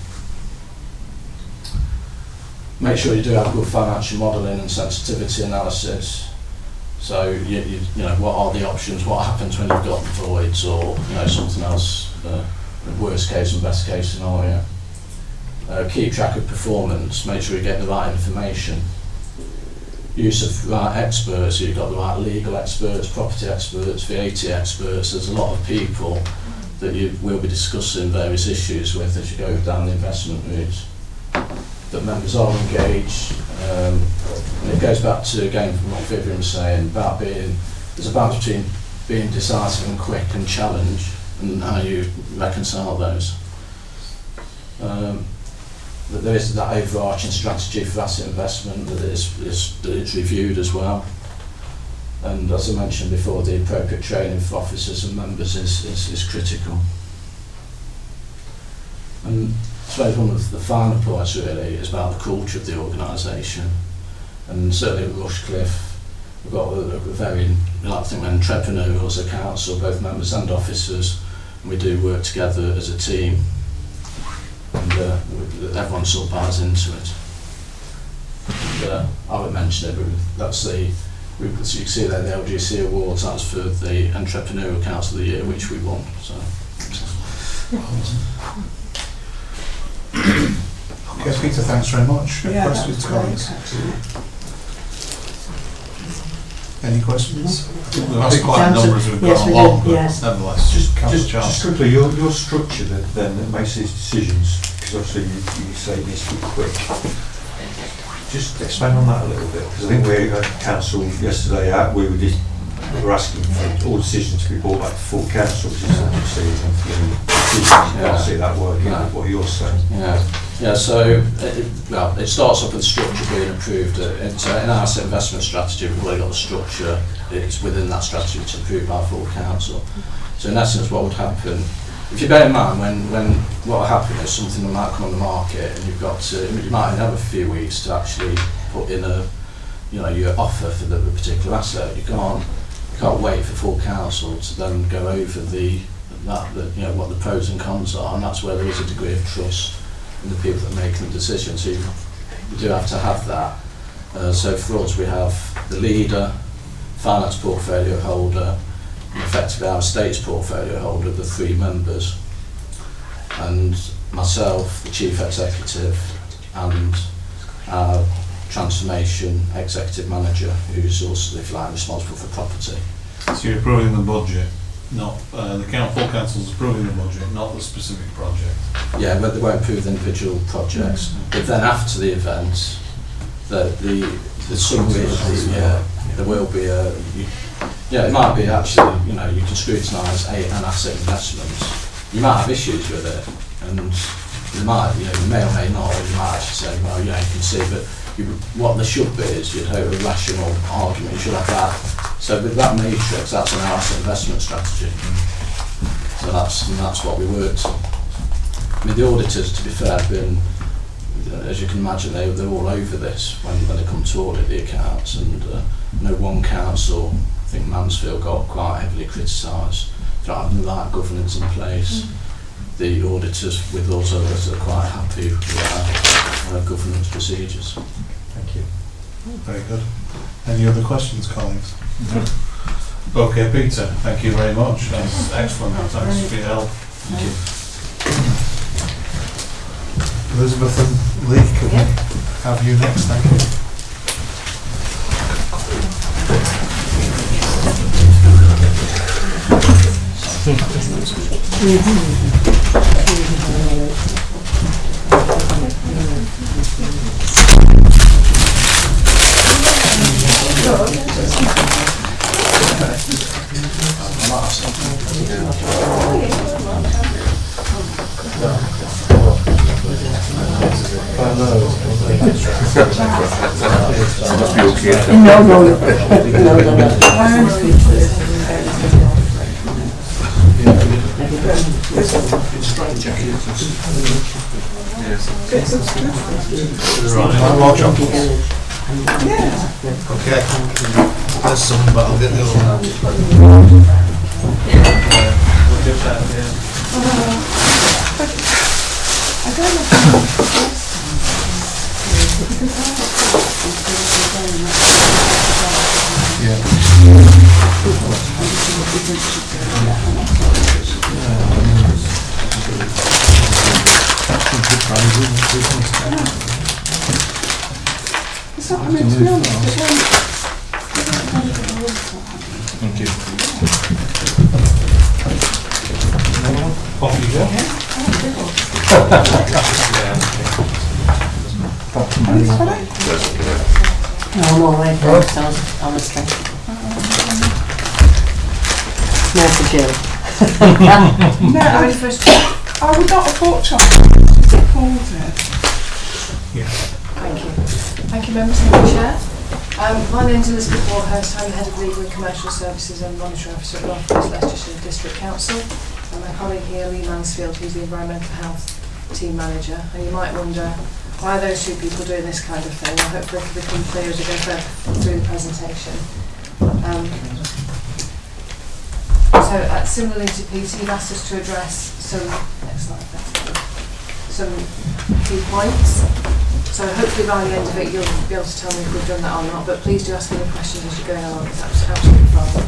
H: Make sure you do have good financial modelling and sensitivity analysis. So you, you, you know, what are the options? What happens when you've got voids, or you know, something else? Uh, worst case and best case scenario. Uh, keep track of performance. Make sure you get the right information. Use of right experts, so you've got the right legal experts, property experts, V A T experts. There's a lot of people that you will be discussing various issues with as you go down the investment route. That members are engaged, um, and it goes back to, again, from what Vivian was saying, about being, there's a balance between being decisive and quick and challenge, and how you reconcile those. Um, that there is that overarching strategy for asset investment that is, is, that is reviewed as well. And as I mentioned before, the appropriate training for officers and members is, is, is critical. And I suppose one of the final points really is about the culture of the organisation. And certainly at Rushcliffe, we've got a, a very, we like to think, entrepreneurial as a council, both members and officers, and we do work together as a team. And uh, everyone sort of buys into it. And, uh, I haven't mentioned it, but that's the, we, so you can see there the L G C Awards, that's for the Entrepreneurial Council of the Year, which we won. So.
B: Okay, Peter, thanks very much.
A: Yeah,
B: questions,
A: that was
B: comments?
A: great,
B: Any questions? We've
F: No.
B: asked quite a number as we've
F: Yes,
B: gone
F: we
B: along,
F: did,
B: but
F: yes.
B: nevertheless,
I: Just,
B: Councillor
I: just,
B: Charles.
I: just quickly, your, your structure that, then that makes these decisions, because obviously you, you say it needs to be quick. Just expand on that a little bit, because I think we at council yesterday, uh, we were, just, we were asking for all decisions to be brought back to full council, which is obviously you can't see that working,
H: Yeah.
I: what you're saying.
H: Yeah, yeah. So, it, well, it starts off with the structure being approved. Uh, in, so in our asset investment strategy, we've already got the structure. It's within that strategy which is approved by full council. So, in essence, what would happen? If you bear in mind, when when what will happen is something that might come on the market, and you've got to, you might have a few weeks to actually put in a, you know, your offer for the particular asset. You can't you can't wait for full council to then go over the that the, you know, what the pros and cons are, and that's where there is a degree of trust in the people that are making the decision. So you, you do have to have that. Uh, so for us, we have the leader, finance portfolio holder, and effectively our estates portfolio holder, the three members, and myself, the chief executive, and our transformation executive manager, who's also, if you like, responsible for property.
B: So you're approving the budget, not uh, the council, full council's approving the budget, not the specific project.
H: Yeah, but they won't approve the individual projects. Mm-hmm. But then after the event, the the the summary of the yeah, there will be a you, yeah, it might be actually, you know, you can scrutinise a an asset investment. You might have issues with it, and you might, you know, you may or may not, or you might actually say, well, yeah, you can see, but you, what there should be is you'd hope a rational argument. You should have that. So with that matrix, that's an asset investment strategy. So that's and that's what we worked on. I mean, the auditors, to be fair, have been, as you can imagine, they, they're all over this when, when they come to audit the accounts, and uh, no one council I think Mansfield got quite heavily criticised for not having the right governance in place. Mm. The auditors with those others are quite happy with our, our governance procedures.
I: Thank you.
B: Very good. Any other questions, colleagues? No. Okay, Peter, thank you very much. That's excellent. Thanks for your help.
H: Thank you.
B: Elizabeth and Lee, can
D: yeah.
B: we have you next? Thank you.
F: No, no, no, no, no.
B: Okay. There's some, but I'll get the other one.
A: I don't know. It's not, I mean, to be honest, it won't.
B: Thank you. Off you go.
F: No, I'm all right, thanks, I was honestly. No, for Jill.
A: No, I, I would not have bought chocolate. Is it called it?
B: Yeah.
C: Thank you. Thank you, members of the Chair. Um, my name is Elizabeth Warhurst. I'm the Head of Legal and Commercial Services and Monitoring Officer at North West Leicestershire District Council. And my colleague here, Lee Mansfield, who's the Environmental Health Team Manager. And you might wonder, why are those two people doing this kind of thing? Well, hopefully it will become clear as we go further through the presentation. Um, so, uh, similarly to Peter, you've asked us to address some, next slide, some key points. So hopefully by the end of it you'll be able to tell me if we've done that or not, but please do ask any questions as you're going along, it's absolutely fine.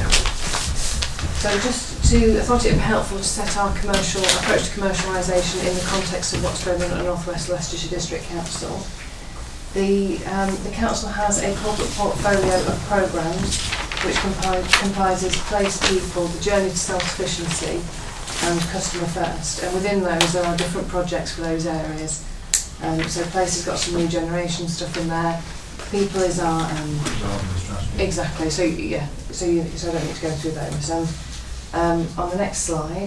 C: So just to, I thought it would be helpful to set our commercial approach to commercialisation in the context of what's going on at North West Leicestershire District Council. The, um, the Council has a corporate portfolio of programmes which compri- comprises Place People, the Journey to Self-Sufficiency and Customer First, and within those there are different projects for those areas. Um, so Place has got some regeneration stuff in there. People is our um, exactly. So yeah. So you, so I don't need to go through those. And um, on the next slide,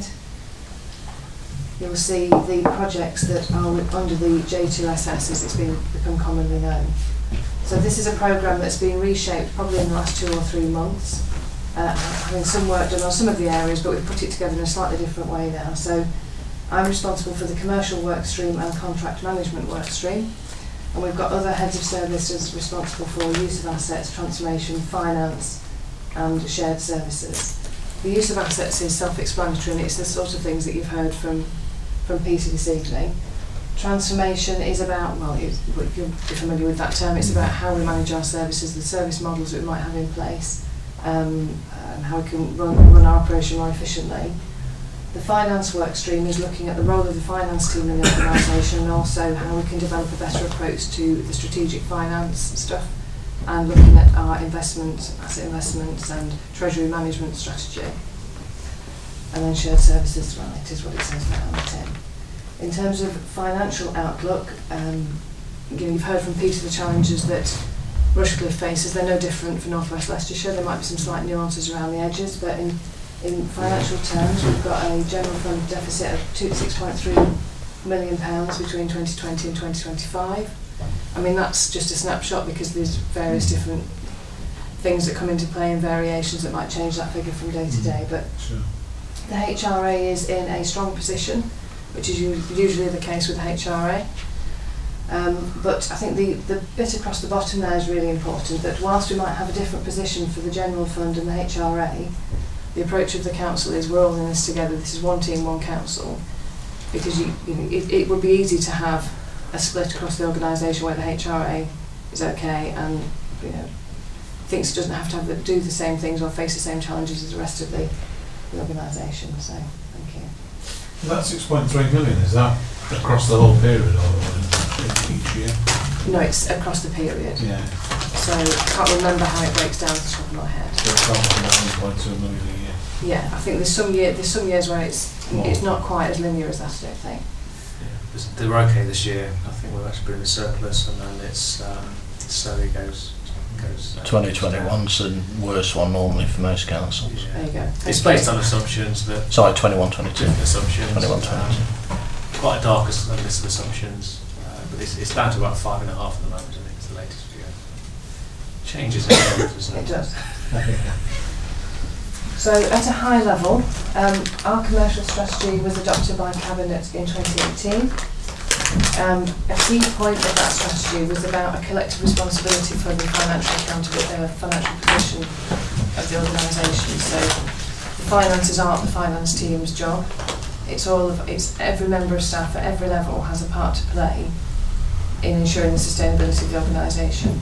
C: you'll see the projects that are under the J two S S, as it's been become commonly known. So this is a programme that's been reshaped probably in the last two or three months, uh, having some work done on some of the areas, but we've put it together in a slightly different way now. So I'm responsible for the commercial work stream and contract management work stream, and we've got other heads of services responsible for use of assets, transformation, finance and shared services. The use of assets is self-explanatory and it's the sort of things that you've heard from, from Peter this evening. Transformation is about, well, if you're familiar with that term, it's about how we manage our services, the service models that we might have in place, um, and how we can run, run our operation more efficiently. The finance work stream is looking at the role of the finance team in the organisation and also how we can develop a better approach to the strategic finance stuff and looking at our investment, asset investments and treasury management strategy. And then shared services, right, is what it says there on the tin. In terms of financial outlook, um, you know, you've heard from Peter the challenges that Rushcliffe faces. They're no different for North West Leicestershire. There might be some slight nuances around the edges, but in In financial terms, we've got a general fund deficit of six point three million pounds between twenty twenty and twenty twenty-five. I mean, that's just a snapshot because there's various different things that come into play and variations that might change that figure from day to day. But
B: Sure.
C: the H R A is in a strong position, which is usually the case with H R A. Um, but I think the, the bit across the bottom there is really important, that whilst we might have a different position for the general fund and the H R A, the approach of the council is we're all in this together. This is one team, one council, because you, you know, it, it would be easy to have a split across the organisation where the H R A is okay and, you know, thinks it doesn't have to have the, do the same things or face the same challenges as the rest of the, the organisation. So, thank you.
B: That six point three million, is that across the whole period or each year?
C: No, it's across the period.
B: Yeah.
C: So I can't remember how it breaks down off the top of my head.
B: So it's almost one point two million a year.
C: Yeah, I think there's some year there's some years where it's
B: More.
C: it's not quite as linear as that, I don't think.
J: Yeah, they were okay this year. I think we've actually been in the surplus, and then it's um, it slowly goes goes. Uh,
K: twenty twenty-one's the worst one normally for most councils.
J: Yeah.
C: There you go.
J: It's based on assumptions that.
K: Sorry, twenty-one twenty-two.
J: Different assumptions.
K: twenty-one twenty-two.
J: Um, quite a dark as- list of assumptions, uh, but it's, it's down to about five and a half at the moment. I think it's the latest figure. Changes in the
C: It does. So at a high level, um, our commercial strategy was adopted by Cabinet in twenty eighteen. Um, a key point of that strategy was about a collective responsibility for the financial accountability, uh, financial position of the organisation. So the finances aren't the finance team's job. It's all of, it's every member of staff at every level has a part to play in ensuring the sustainability of the organisation.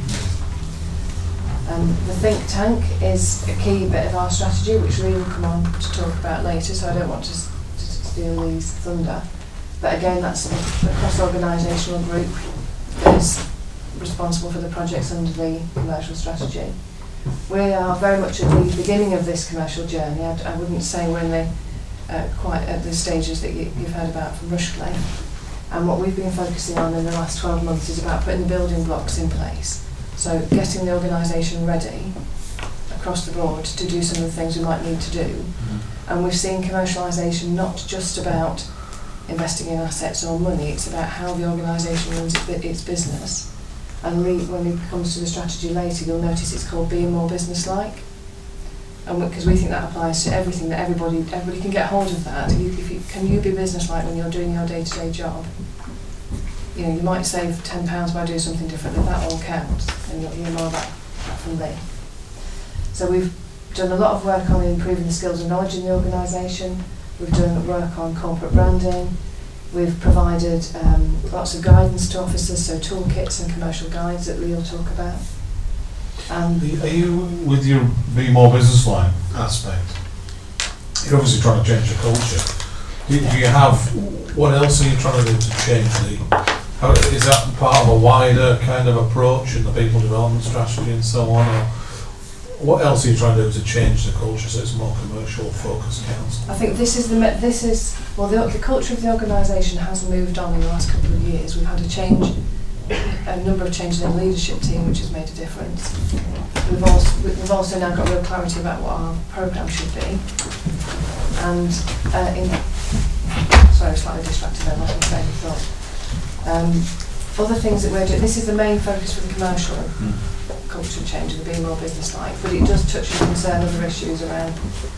C: Um, the think tank is a key bit of our strategy, which we will come on to talk about later, so I don't want to, s- to steal Lee's thunder. But again, that's a, a cross-organisational group that is responsible for the projects under the commercial strategy. We are very much at the beginning of this commercial journey. I, I wouldn't say we're in the, uh, quite at the stages that you, you've heard about from Rushcliffe. And what we've been focusing on in the last twelve months is about putting the building blocks in place. So getting the organisation ready across the board to do some of the things we might need to do. Mm-hmm. And we've seen commercialisation not just about investing in assets or money, it's about how the organisation runs it, its business. And re, when it comes to the strategy later, you'll notice it's called being more business-like. And because we think that applies to everything, that everybody everybody can get hold of that. You, if you, can you be business-like when you're doing your day-to-day job? You know, you might save ten pounds by doing something differently, that all counts, and you'll hear more about that from Lee. So we've done a lot of work on improving the skills and knowledge in the organisation. We've done work on corporate branding. We've provided um, lots of guidance to officers, so toolkits and commercial guides that Lee will talk about. Um,
B: Are you, with your be more business-like aspect, you're obviously trying to change the culture. Do, do you have, what else are you trying to do to change the, how, is that part of a wider kind of approach in the people development strategy and so on, or what else are you trying to do to change the culture so it's more commercial focused council?
C: I think this is the, me- this is, well the, the culture of the organisation has moved on in the last couple of years. We've had a change, a number of changes in the leadership team which has made a difference. We've also, we've also now got real clarity about what our programme should be. And uh, in, sorry, slightly distracted there, lost my train of thought. Um, other things that we're doing, this is the main focus for the commercial mm. culture change and being more business-like, but it does touch and concern other issues around,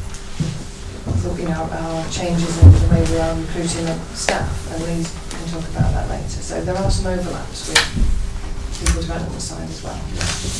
C: you know, our changes in the way we are recruiting staff, and we can talk about that later. So there are some overlaps with people development side as well.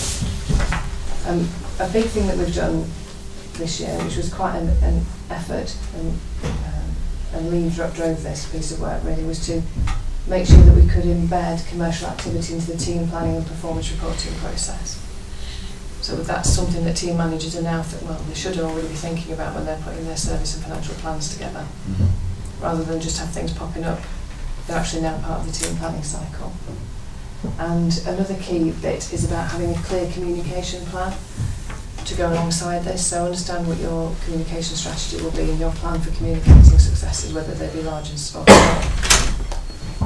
C: Um, a big thing that we've done this year, which was quite an, an effort, and, um, and Lee dro- drove this piece of work really, was to make sure that we could embed commercial activity into the team planning and performance reporting process. So that's something that team managers are now, th- well, they should already be thinking about when they're putting their service and financial plans together. Mm-hmm. Rather than just have things popping up, they're actually now part of the team planning cycle. And another key bit is about having a clear communication plan to go alongside this. So understand what your communication strategy will be and your plan for communicating successes, whether they be large and small.